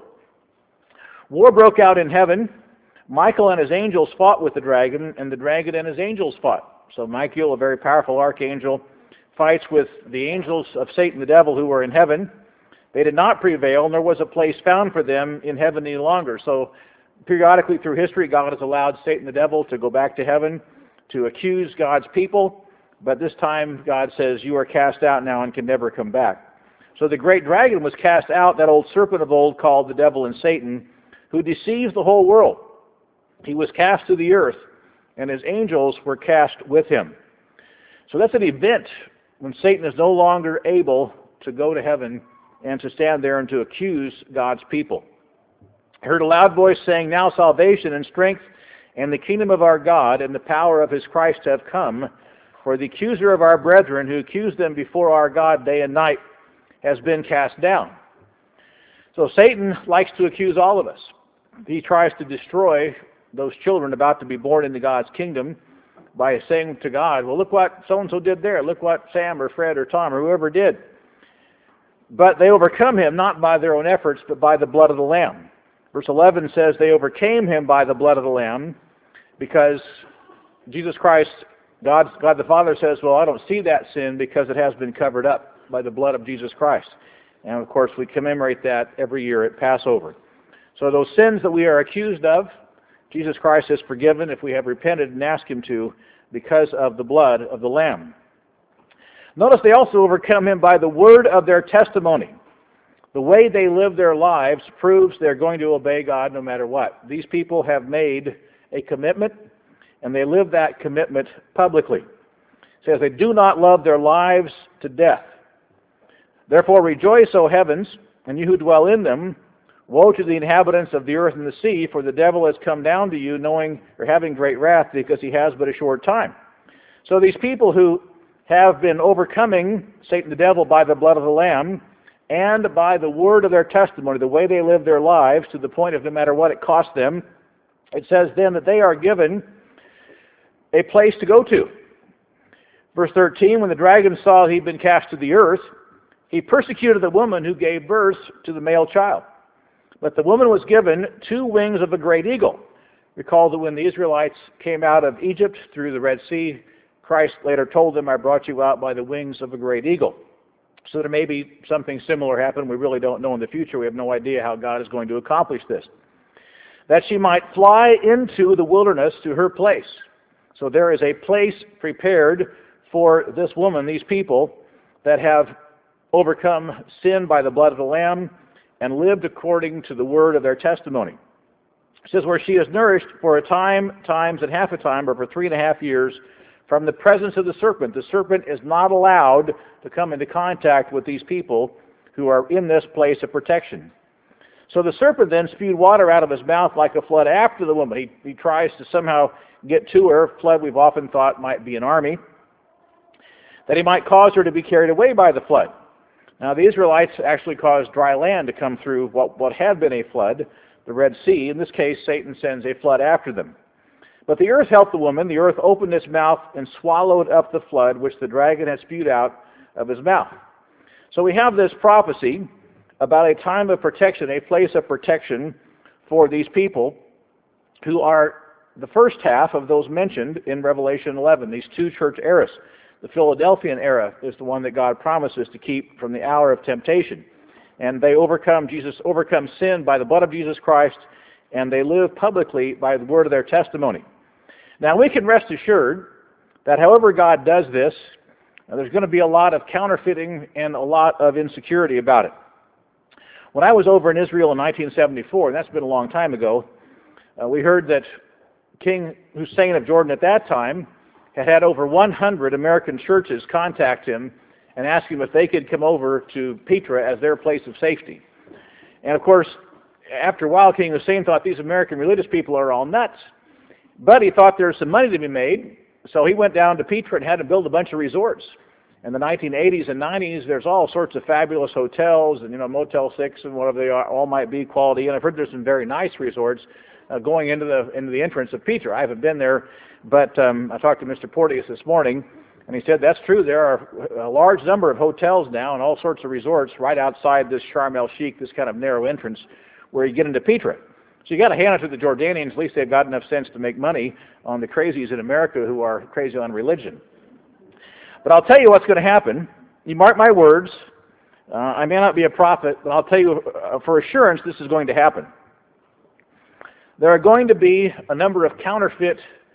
War broke out in heaven. Michael and his angels fought with the dragon, and the dragon and his angels fought. So Michael, a very powerful archangel, fights with the angels of Satan, the devil, who were in heaven. They did not prevail, nor was a place found for them in heaven any longer. So periodically through history, God has allowed Satan, the devil, to go back to heaven to accuse God's people. But this time, God says, you are cast out now and can never come back. So the great dragon was cast out, that old serpent of old called the devil and Satan, who deceives the whole world. He was cast to the earth, and his angels were cast with him. So that's an event when Satan is no longer able to go to heaven and to stand there and to accuse God's people. I heard a loud voice saying, now salvation and strength and the kingdom of our God and the power of his Christ have come. For the accuser of our brethren, who accused them before our God day and night, has been cast down. So Satan likes to accuse all of us. He tries to destroy those children about to be born into God's kingdom by saying to God, well, look what so-and-so did there. Look what Sam or Fred or Tom or whoever did. But they overcome him not by their own efforts, but by the blood of the Lamb. Verse 11 says they overcame him by the blood of the Lamb, because Jesus Christ, God the Father says, well, I don't see that sin because it has been covered up by the blood of Jesus Christ. And of course, we commemorate that every year at Passover. So those sins that we are accused of, Jesus Christ has forgiven if we have repented and asked him to, because of the blood of the Lamb. Notice they also overcome him by the word of their testimony. The way they live their lives proves they're going to obey God no matter what. These people have made a commitment, and they live that commitment publicly. It says they do not love their lives to death. Therefore rejoice, O heavens, and you who dwell in them. Woe to the inhabitants of the earth and the sea, for the devil has come down to you, knowing or having great wrath, because he has but a short time. So these people who have been overcoming Satan the devil by the blood of the Lamb and by the word of their testimony, the way they live their lives to the point of no matter what it costs them, it says then that they are given a place to go to. Verse 13, when the dragon saw he'd been cast to the earth, he persecuted the woman who gave birth to the male child. But the woman was given 2 wings of a great eagle. Recall that when the Israelites came out of Egypt through the Red Sea, Christ later told them, I brought you out by the wings of a great eagle. So there may be something similar happen. We really don't know in the future. We have no idea how God is going to accomplish this. That she might fly into the wilderness to her place. So there is a place prepared for this woman, these people, that have overcome sin by the blood of the Lamb and lived according to the word of their testimony. It says, where she is nourished for a time, times, and half a time, or for 3.5 years, from the presence of the serpent. The serpent is not allowed to come into contact with these people who are in this place of protection. So the serpent then spewed water out of his mouth like a flood after the woman. He tries to somehow get to her. Flood, we've often thought, might be an army, that he might cause her to be carried away by the flood. Now, the Israelites actually caused dry land to come through what had been a flood, the Red Sea. In this case, Satan sends a flood after them. But the earth helped the woman. The earth opened its mouth and swallowed up the flood, which the dragon had spewed out of his mouth. So we have this prophecy about a time of protection, a place of protection for these people who are the first half of those mentioned in Revelation 11, these 2 church eras. The Philadelphian era is the one that God promises to keep from the hour of temptation. And they overcome sin by the blood of Jesus Christ, and they live publicly by the word of their testimony. Now we can rest assured that however God does this, there's going to be a lot of counterfeiting and a lot of insecurity about it. When I was over in Israel in 1974, and that's been a long time ago, we heard that King Hussein of Jordan at that time had over 100 American churches contact him and ask him if they could come over to Petra as their place of safety. And of course, after a while, King Hussein thought these American religious people are all nuts. But he thought there was some money to be made, so he went down to Petra and had to build a bunch of resorts. In the 1980s and 90s, there's all sorts of fabulous hotels and, Motel 6 and whatever they all might be, quality. And I've heard there's some very nice resorts going into the entrance of Petra. I haven't been there, but I talked to Mr. Porteous this morning, And he said, that's true. There are a large number of hotels now and all sorts of resorts right outside this Sharm el-Sheikh, this kind of narrow entrance where you get into Petra. So you got to hand it to the Jordanians. At least they've got enough sense to make money on the crazies in America who are crazy on religion. But I'll tell you what's going to happen. You mark my words. I may not be a prophet, but I'll tell you for assurance this is going to happen. There are going to be a number of counterfeit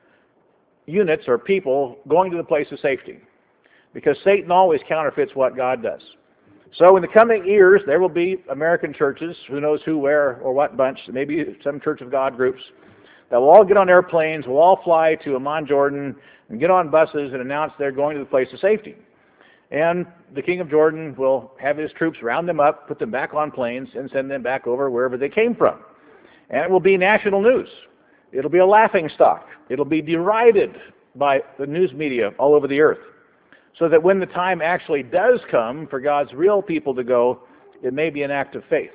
units or people going to the place of safety, because Satan always counterfeits what God does. So in the coming years, there will be American churches, who knows who, where, or what bunch, maybe some Church of God groups, that will all get on airplanes, will all fly to Amman, Jordan, and get on buses and announce they're going to the place of safety. And the king of Jordan will have his troops round them up, put them back on planes, and send them back over wherever they came from. And it will be national news. It'll be a laughing stock. It'll be derided by the news media all over the earth. So that when the time actually does come for God's real people to go, it may be an act of faith.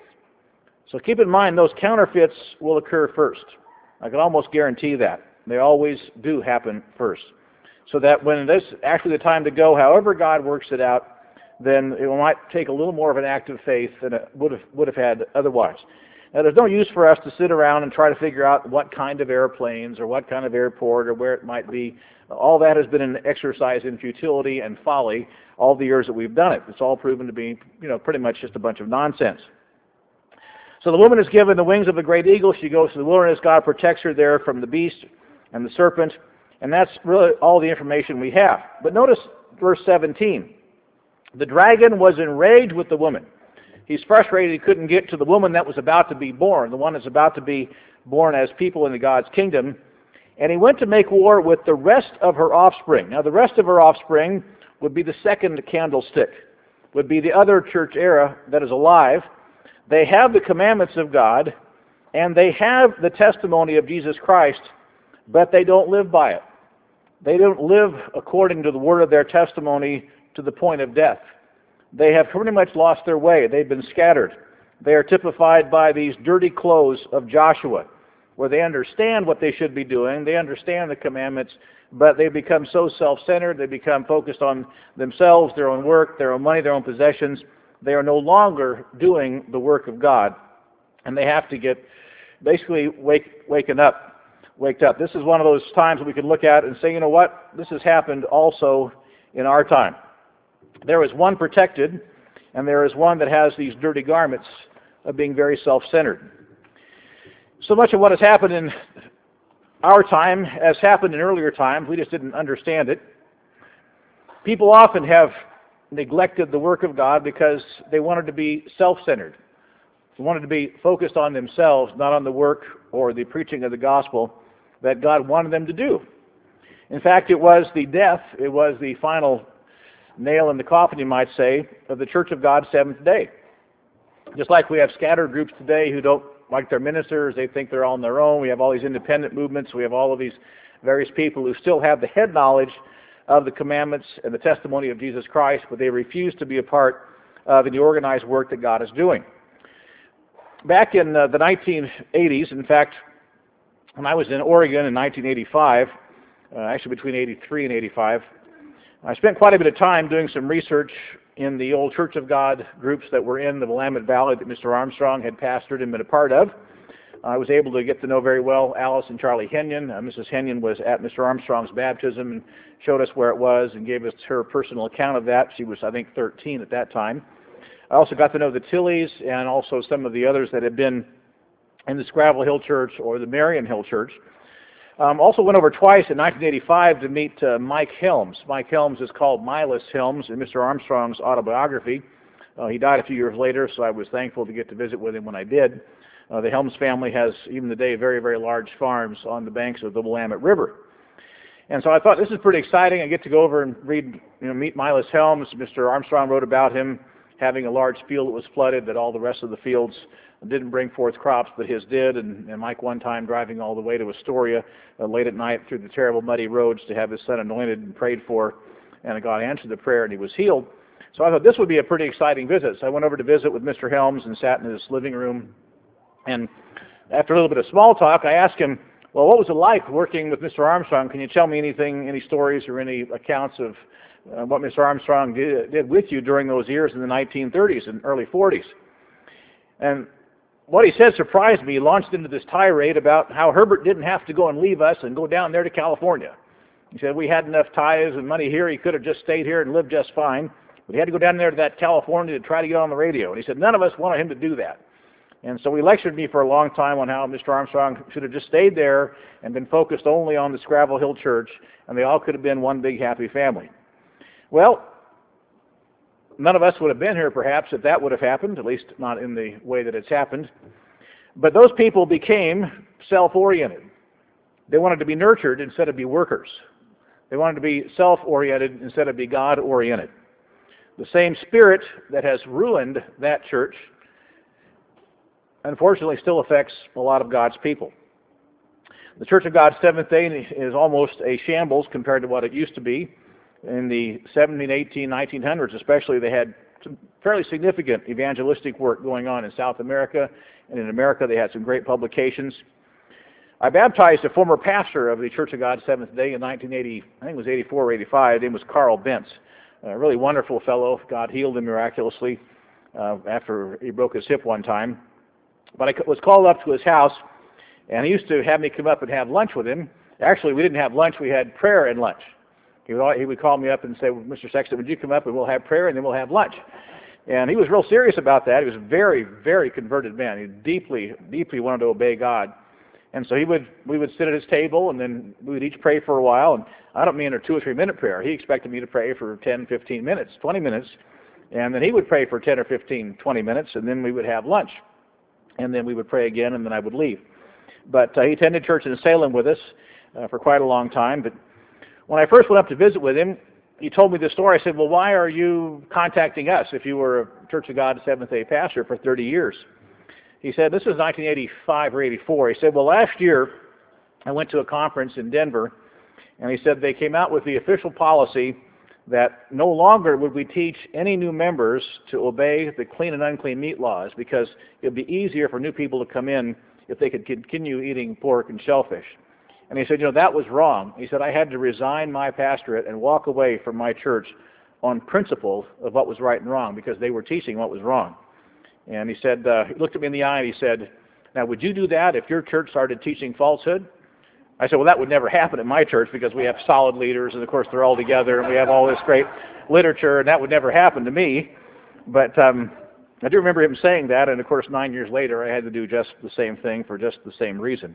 So keep in mind, those counterfeits will occur first. I can almost guarantee that. They always do happen first. So that when it is actually the time to go, however God works it out, then it might take a little more of an act of faith than it would have had otherwise. Now, there's no use for us to sit around and try to figure out what kind of airplanes or what kind of airport or where it might be. All that has been an exercise in futility and folly all the years that we've done it. It's all proven to be, pretty much just a bunch of nonsense. So the woman is given the wings of the great eagle. She goes to the wilderness. God protects her there from the beast and the serpent. And that's really all the information we have. But notice verse 17. The dragon was enraged with the woman. He's frustrated he couldn't get to the woman that was about to be born, the one that's about to be born as people into God's kingdom. And he went to make war with the rest of her offspring. Now, the rest of her offspring would be the second candlestick, would be the other church era that is alive. They have the commandments of God, and they have the testimony of Jesus Christ, but they don't live by it. They don't live according to the word of their testimony to the point of death. They have pretty much lost their way. They've been scattered. They are typified by these dirty clothes of Joshua, where they understand what they should be doing. They understand the commandments, but they become so self-centered. They become focused on themselves, their own work, their own money, their own possessions. They are no longer doing the work of God, and they have to get basically waked up. This is one of those times that we can look at and say, you know what? This has happened also in our time. There is one protected, and there is one that has these dirty garments of being very self-centered. So much of what has happened in our time has happened in earlier times. We just didn't understand it. People often have neglected the work of God because they wanted to be self-centered. They wanted to be focused on themselves, not on the work or the preaching of the gospel that God wanted them to do. In fact, it was the death, it was the final nail in the coffin, you might say, of the Church of God Seventh Day. Just like we have scattered groups today who don't like their ministers, they think they're all on their own. We have all these independent movements. We have all of these various people who still have the head knowledge of the commandments and the testimony of Jesus Christ, but they refuse to be a part of the organized work that God is doing. Back in the 1980s, in fact, when I was in Oregon in 1985, actually between 83 and 85, I spent quite a bit of time doing some research in the old Church of God groups that were in the Willamette Valley that Mr. Armstrong had pastored and been a part of. I was able to get to know very well Alice and Charlie Henyon. Mrs. Henyon was at Mr. Armstrong's baptism and showed us where it was and gave us her personal account of that. She was, I think, 13 at that time. I also got to know the Tilleys and also some of the others that had been in the Scrabble Hill Church or the Marion Hill Church. Also went over twice in 1985 to meet Mike Helms. Mike Helms is called Milas Helms in Mr. Armstrong's autobiography. He died a few years later, so I was thankful to get to visit with him when I did. The Helms family has, even today, very, very large farms on the banks of the Willamette River. And so I thought, this is pretty exciting. I get to go over and meet Milas Helms. Mr. Armstrong wrote about him having a large field that was flooded, that all the rest of the fields didn't bring forth crops, but his did. And Mike one time driving all the way to Astoria late at night through the terrible muddy roads to have his son anointed and prayed for, and God answered the prayer and he was healed. So I thought this would be a pretty exciting visit. So I went over to visit with Mr. Helms and sat in his living room. And after a little bit of small talk, I asked him, Well, what was it like working with Mr. Armstrong? Can you tell me anything, any stories or any accounts of what Mr. Armstrong did with you during those years in the 1930s and early 40s? And what he said surprised me. He launched into this tirade about how Herbert didn't have to go and leave us and go down there to California. He said we had enough ties and money here. He could have just stayed here and lived just fine. But he had to go down there to that California to try to get on the radio. And he said none of us wanted him to do that. And so he lectured me for a long time on how Mr. Armstrong should have just stayed there and been focused only on the Scrabble Hill Church, and they all could have been one big happy family. Well, none of us would have been here perhaps if that would have happened, at least not in the way that it's happened. But those people became self-oriented. They wanted to be nurtured instead of be workers. They wanted to be self-oriented instead of be God-oriented. The same spirit that has ruined that church unfortunately still affects a lot of God's people. The Church of God Seventh-day is almost a shambles compared to what it used to be. In the 17, 18, 1900s especially, they had some fairly significant evangelistic work going on in South America, and in America they had some great publications. I baptized a former pastor of the Church of God Seventh-day in 1980, I think it was 84 or 85. His name was Carl Bentz, a really wonderful fellow. God healed him miraculously after he broke his hip one time. But I was called up to his house, and he used to have me come up and have lunch with him. Actually, we didn't have lunch, we had prayer and lunch. He would call me up and say, well, Mr. Sexton, would you come up and we'll have prayer and then we'll have lunch. And he was real serious about that. He was a very, very converted man. He deeply, deeply wanted to obey God. And so we would sit at his table, and then we would each pray for a while. And I don't mean a 2 or 3 minute prayer. He expected me to pray for 10, 15 minutes, 20 minutes. And then he would pray for 10 or 15, 20 minutes, and then we would have lunch. And then we would pray again, and then I would leave. But he attended church in Salem with us for quite a long time. But when I first went up to visit with him, he told me this story. I said, well, why are you contacting us if you were a Church of God Seventh-day pastor for 30 years? He said, this was 1985 or 84. He said, well, last year I went to a conference in Denver, and he said they came out with the official policy that no longer would we teach any new members to obey the clean and unclean meat laws, because it would be easier for new people to come in if they could continue eating pork and shellfish. And he said, that was wrong. He said, I had to resign my pastorate and walk away from my church on principle of what was right and wrong, because they were teaching what was wrong. And he said, he looked at me in the eye and he said, now would you do that if your church started teaching falsehood? I said, well, that would never happen at my church because we have solid leaders, and of course they're all together, and we have all this great literature, and that would never happen to me. But I do remember him saying that, and of course 9 years later I had to do just the same thing for just the same reason.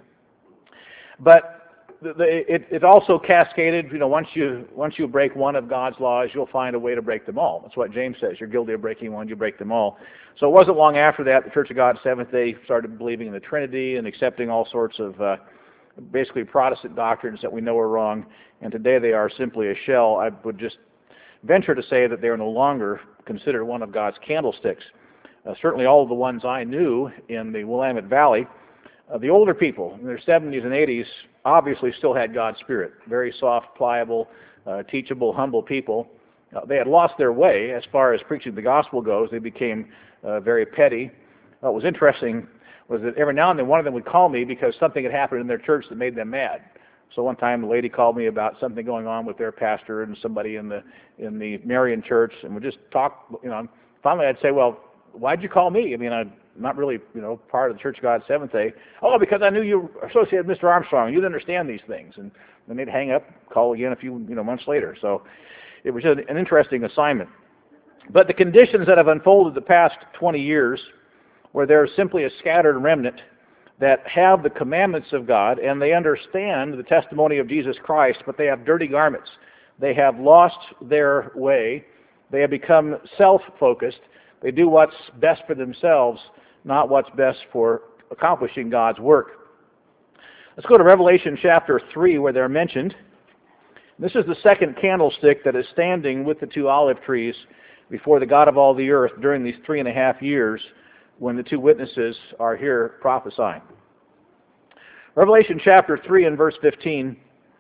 But it also cascaded. Once you break one of God's laws, you'll find a way to break them all. That's what James says. You're guilty of breaking one, you break them all. So it wasn't long after that the Church of God Seventh-day started believing in the Trinity and accepting all sorts of basically Protestant doctrines that we know are wrong, and today they are simply a shell. I would just venture to say that they are no longer considered one of God's candlesticks. Certainly all of the ones I knew in the Willamette Valley, the older people in their 70s and 80s obviously still had God's Spirit. Very soft, pliable, teachable, humble people. They had lost their way as far as preaching the gospel goes. They became very petty. What was interesting was that every now and then one of them would call me because something had happened in their church that made them mad. So one time the lady called me about something going on with their pastor and somebody in the Marian church, and we'd just talk. Finally I'd say, well, why'd you call me? I mean, I'm not really, part of the Church of God Seventh-day. Oh, because I knew you were associated with Mr. Armstrong. You'd understand these things. And then they'd hang up, call again a few months later. So it was just an interesting assignment. But the conditions that have unfolded the past 20 years, where there's simply a scattered remnant that have the commandments of God and they understand the testimony of Jesus Christ, but they have dirty garments. They have lost their way. They have become self-focused. They do what's best for themselves, not what's best for accomplishing God's work. Let's go to Revelation chapter 3, where they're mentioned. This is the second candlestick that is standing with the two olive trees before the God of all the earth during these 3.5 years when the two witnesses are here prophesying. Revelation chapter 3 and verse 15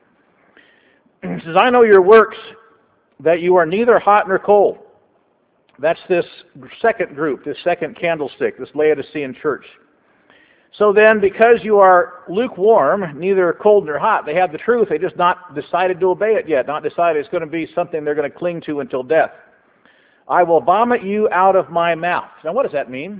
says, I know your works, that you are neither hot nor cold. That's this second group, this second candlestick, this Laodicean church. So then, because you are lukewarm, neither cold nor hot, they have the truth, they just not decided to obey it yet, not decided it's going to be something they're going to cling to until death. I will vomit you out of my mouth. Now what does that mean?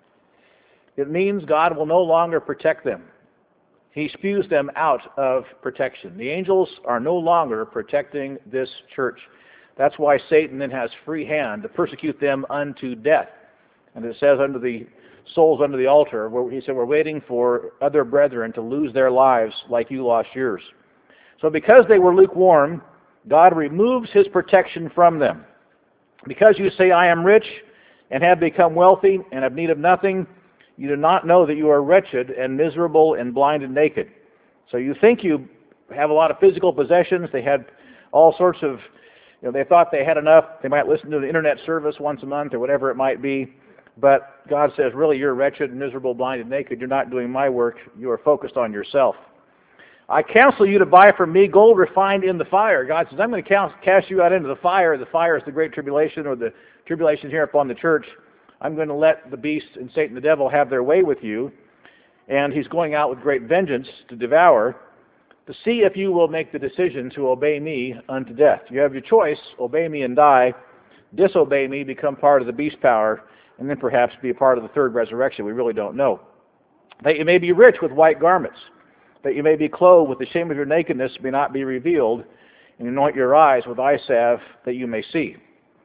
It means God will no longer protect them. He spews them out of protection. The angels are no longer protecting this church. That's why Satan then has free hand to persecute them unto death. And it says under the souls under the altar, where he said, we're waiting for other brethren to lose their lives like you lost yours. So because they were lukewarm, God removes his protection from them. Because you say, I am rich and have become wealthy and have need of nothing, you do not know that you are wretched and miserable and blind and naked. So you think you have a lot of physical possessions. They had all sorts of, they thought they had enough. They might listen to the internet service once a month or whatever it might be. But God says, really, you're wretched, miserable, blind, and naked. You're not doing my work. You are focused on yourself. I counsel you to buy from me gold refined in the fire. God says, I'm going to cast you out into the fire. The fire is the great tribulation, or the tribulation here upon the church. I'm going to let the beast and Satan the devil have their way with you. And he's going out with great vengeance to devour, to see if you will make the decision to obey me unto death. You have your choice, obey me and die, disobey me, become part of the beast power, and then perhaps be a part of the third resurrection. We really don't know. That you may be rich with white garments, that you may be clothed with the shame of your nakedness may not be revealed, and anoint your eyes with eye salve that you may see.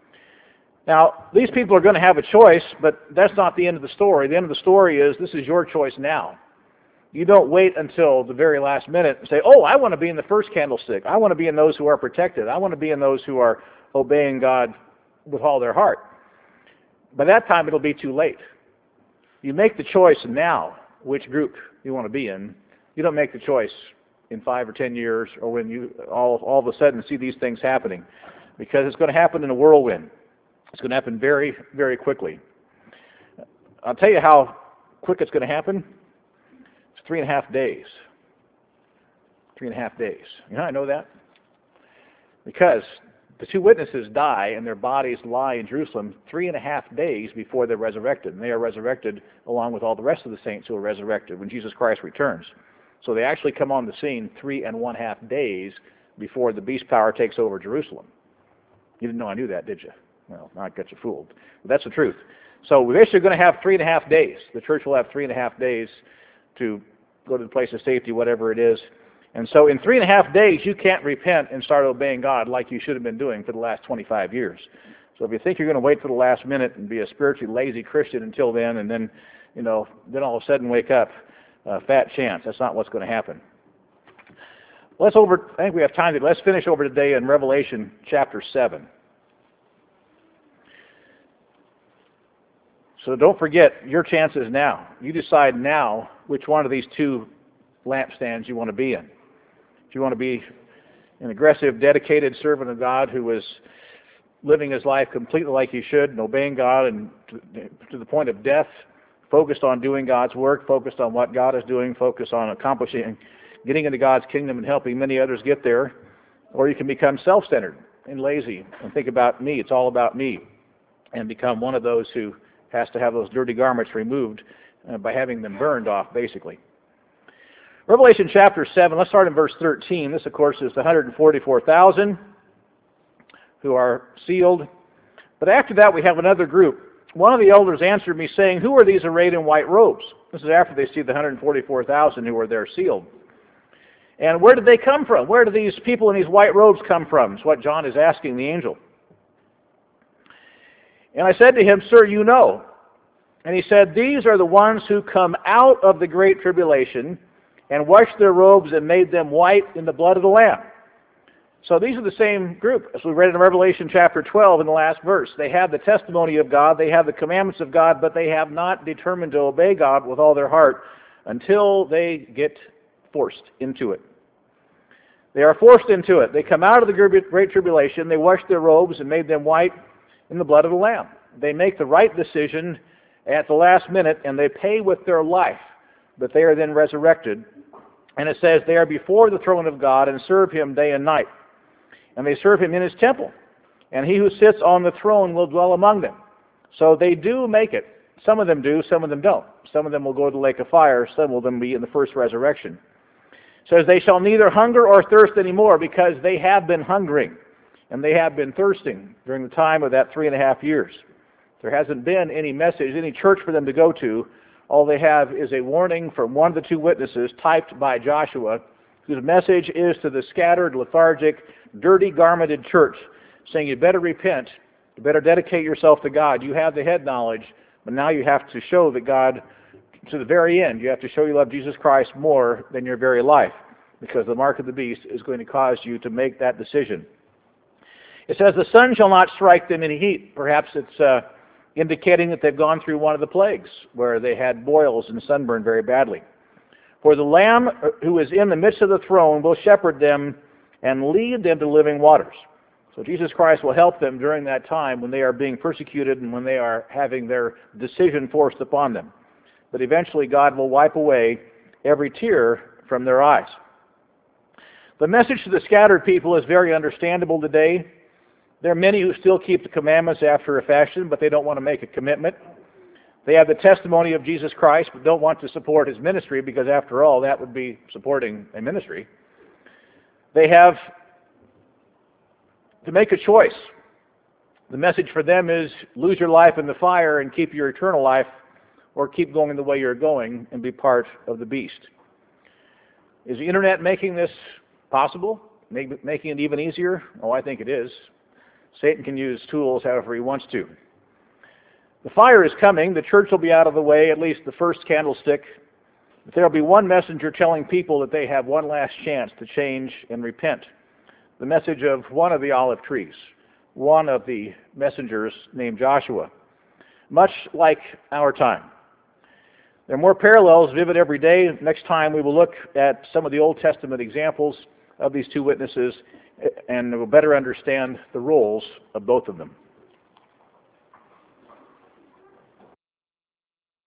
Now, these people are going to have a choice, but that's not the end of the story. The end of the story is this is your choice now. You don't wait until the very last minute and say, oh, I want to be in the first candlestick. I want to be in those who are protected. I want to be in those who are obeying God with all their heart. By that time, it'll be too late. You make the choice now which group you want to be in. You don't make the choice in 5 or 10 years or when you all of a sudden see these things happening, because it's going to happen in a whirlwind. It's going to happen very, very quickly. I'll tell you how quick it's going to happen. It's 3.5 days. 3.5 days. You know how I know that? Because the two witnesses die and their bodies lie in Jerusalem 3.5 days before they're resurrected. And they are resurrected along with all the rest of the saints who are resurrected when Jesus Christ returns. So they actually come on the scene 3.5 days before the beast power takes over Jerusalem. You didn't know I knew that, did you? Well, now I got you fooled. But that's the truth. So we're basically going to have 3.5 days. The church will have 3.5 days to go to the place of safety, whatever it is. And so in 3.5 days, you can't repent and start obeying God like you should have been doing for the last 25 years. So if you think you're going to wait for the last minute and be a spiritually lazy Christian until then, and then, then all of a sudden wake up, fat chance. That's not what's going to happen. I think we have time to, let's finish over today in Revelation chapter 7. So don't forget, your chance is now. You decide now which one of these two lampstands you want to be in. If you want to be an aggressive, dedicated servant of God who is living his life completely like he should and obeying God and to the point of death, focused on doing God's work, focused on what God is doing, focused on accomplishing, getting into God's kingdom and helping many others get there, or you can become self-centered and lazy and think about me, it's all about me, and become one of those who has to have those dirty garments removed by having them burned off, basically. Revelation chapter 7, let's start in verse 13. This, of course, is the 144,000 who are sealed. But after that, we have another group. One of the elders answered me, saying, who are these arrayed in white robes? This is after they see the 144,000 who are there sealed. And where did they come from? Where do these people in these white robes come from? Is what John is asking the angel. And I said to him, sir, you know. And he said, these are the ones who come out of the great tribulation and washed their robes and made them white in the blood of the Lamb. So these are the same group as we read in Revelation chapter 12 in the last verse. They have the testimony of God, they have the commandments of God, but they have not determined to obey God with all their heart until they get forced into it. They are forced into it. They come out of the great tribulation, they wash their robes and made them white in the blood of the Lamb. They make the right decision at the last minute and they pay with their life, but they are then resurrected. And it says they are before the throne of God and serve him day and night. And they serve him in his temple. And he who sits on the throne will dwell among them. So they do make it. Some of them do, some of them don't. Some of them will go to the lake of fire, some of them be in the first resurrection. It says, they shall neither hunger or thirst anymore, because they have been hungering and they have been thirsting during the time of that 3.5 years. There hasn't been any message, any church for them to go to. All they have is a warning from one of the two witnesses typed by Joshua, whose message is to the scattered, lethargic, dirty garmented church, saying you better repent, you better dedicate yourself to God. You have the head knowledge, but now you have to show that God, to the very end, you have to show you love Jesus Christ more than your very life, because the mark of the beast is going to cause you to make that decision. It says the sun shall not strike them in heat. Perhaps it's indicating that they've gone through one of the plagues where they had boils and sunburn very badly. For the Lamb who is in the midst of the throne will shepherd them and lead them to living waters. So Jesus Christ will help them during that time when they are being persecuted and when they are having their decision forced upon them. But eventually God will wipe away every tear from their eyes. The message to the scattered people is very understandable today. There are many who still keep the commandments after a fashion, but they don't want to make a commitment. They have the testimony of Jesus Christ, but don't want to support his ministry, because after all, that would be supporting a ministry. They have to make a choice. The message for them is lose your life in the fire and keep your eternal life, or keep going the way you're going and be part of the beast. Is the internet making this possible? Making it even easier? Oh, I think it is. Satan can use tools however he wants to. The fire is coming. The church will be out of the way, at least the first candlestick. But there will be one messenger telling people that they have one last chance to change and repent. The message of one of the olive trees, one of the messengers named Joshua. Much like our time. There are more parallels vivid every day. Next time we will look at some of the Old Testament examples of these two witnesses, and we'll better understand the roles of both of them.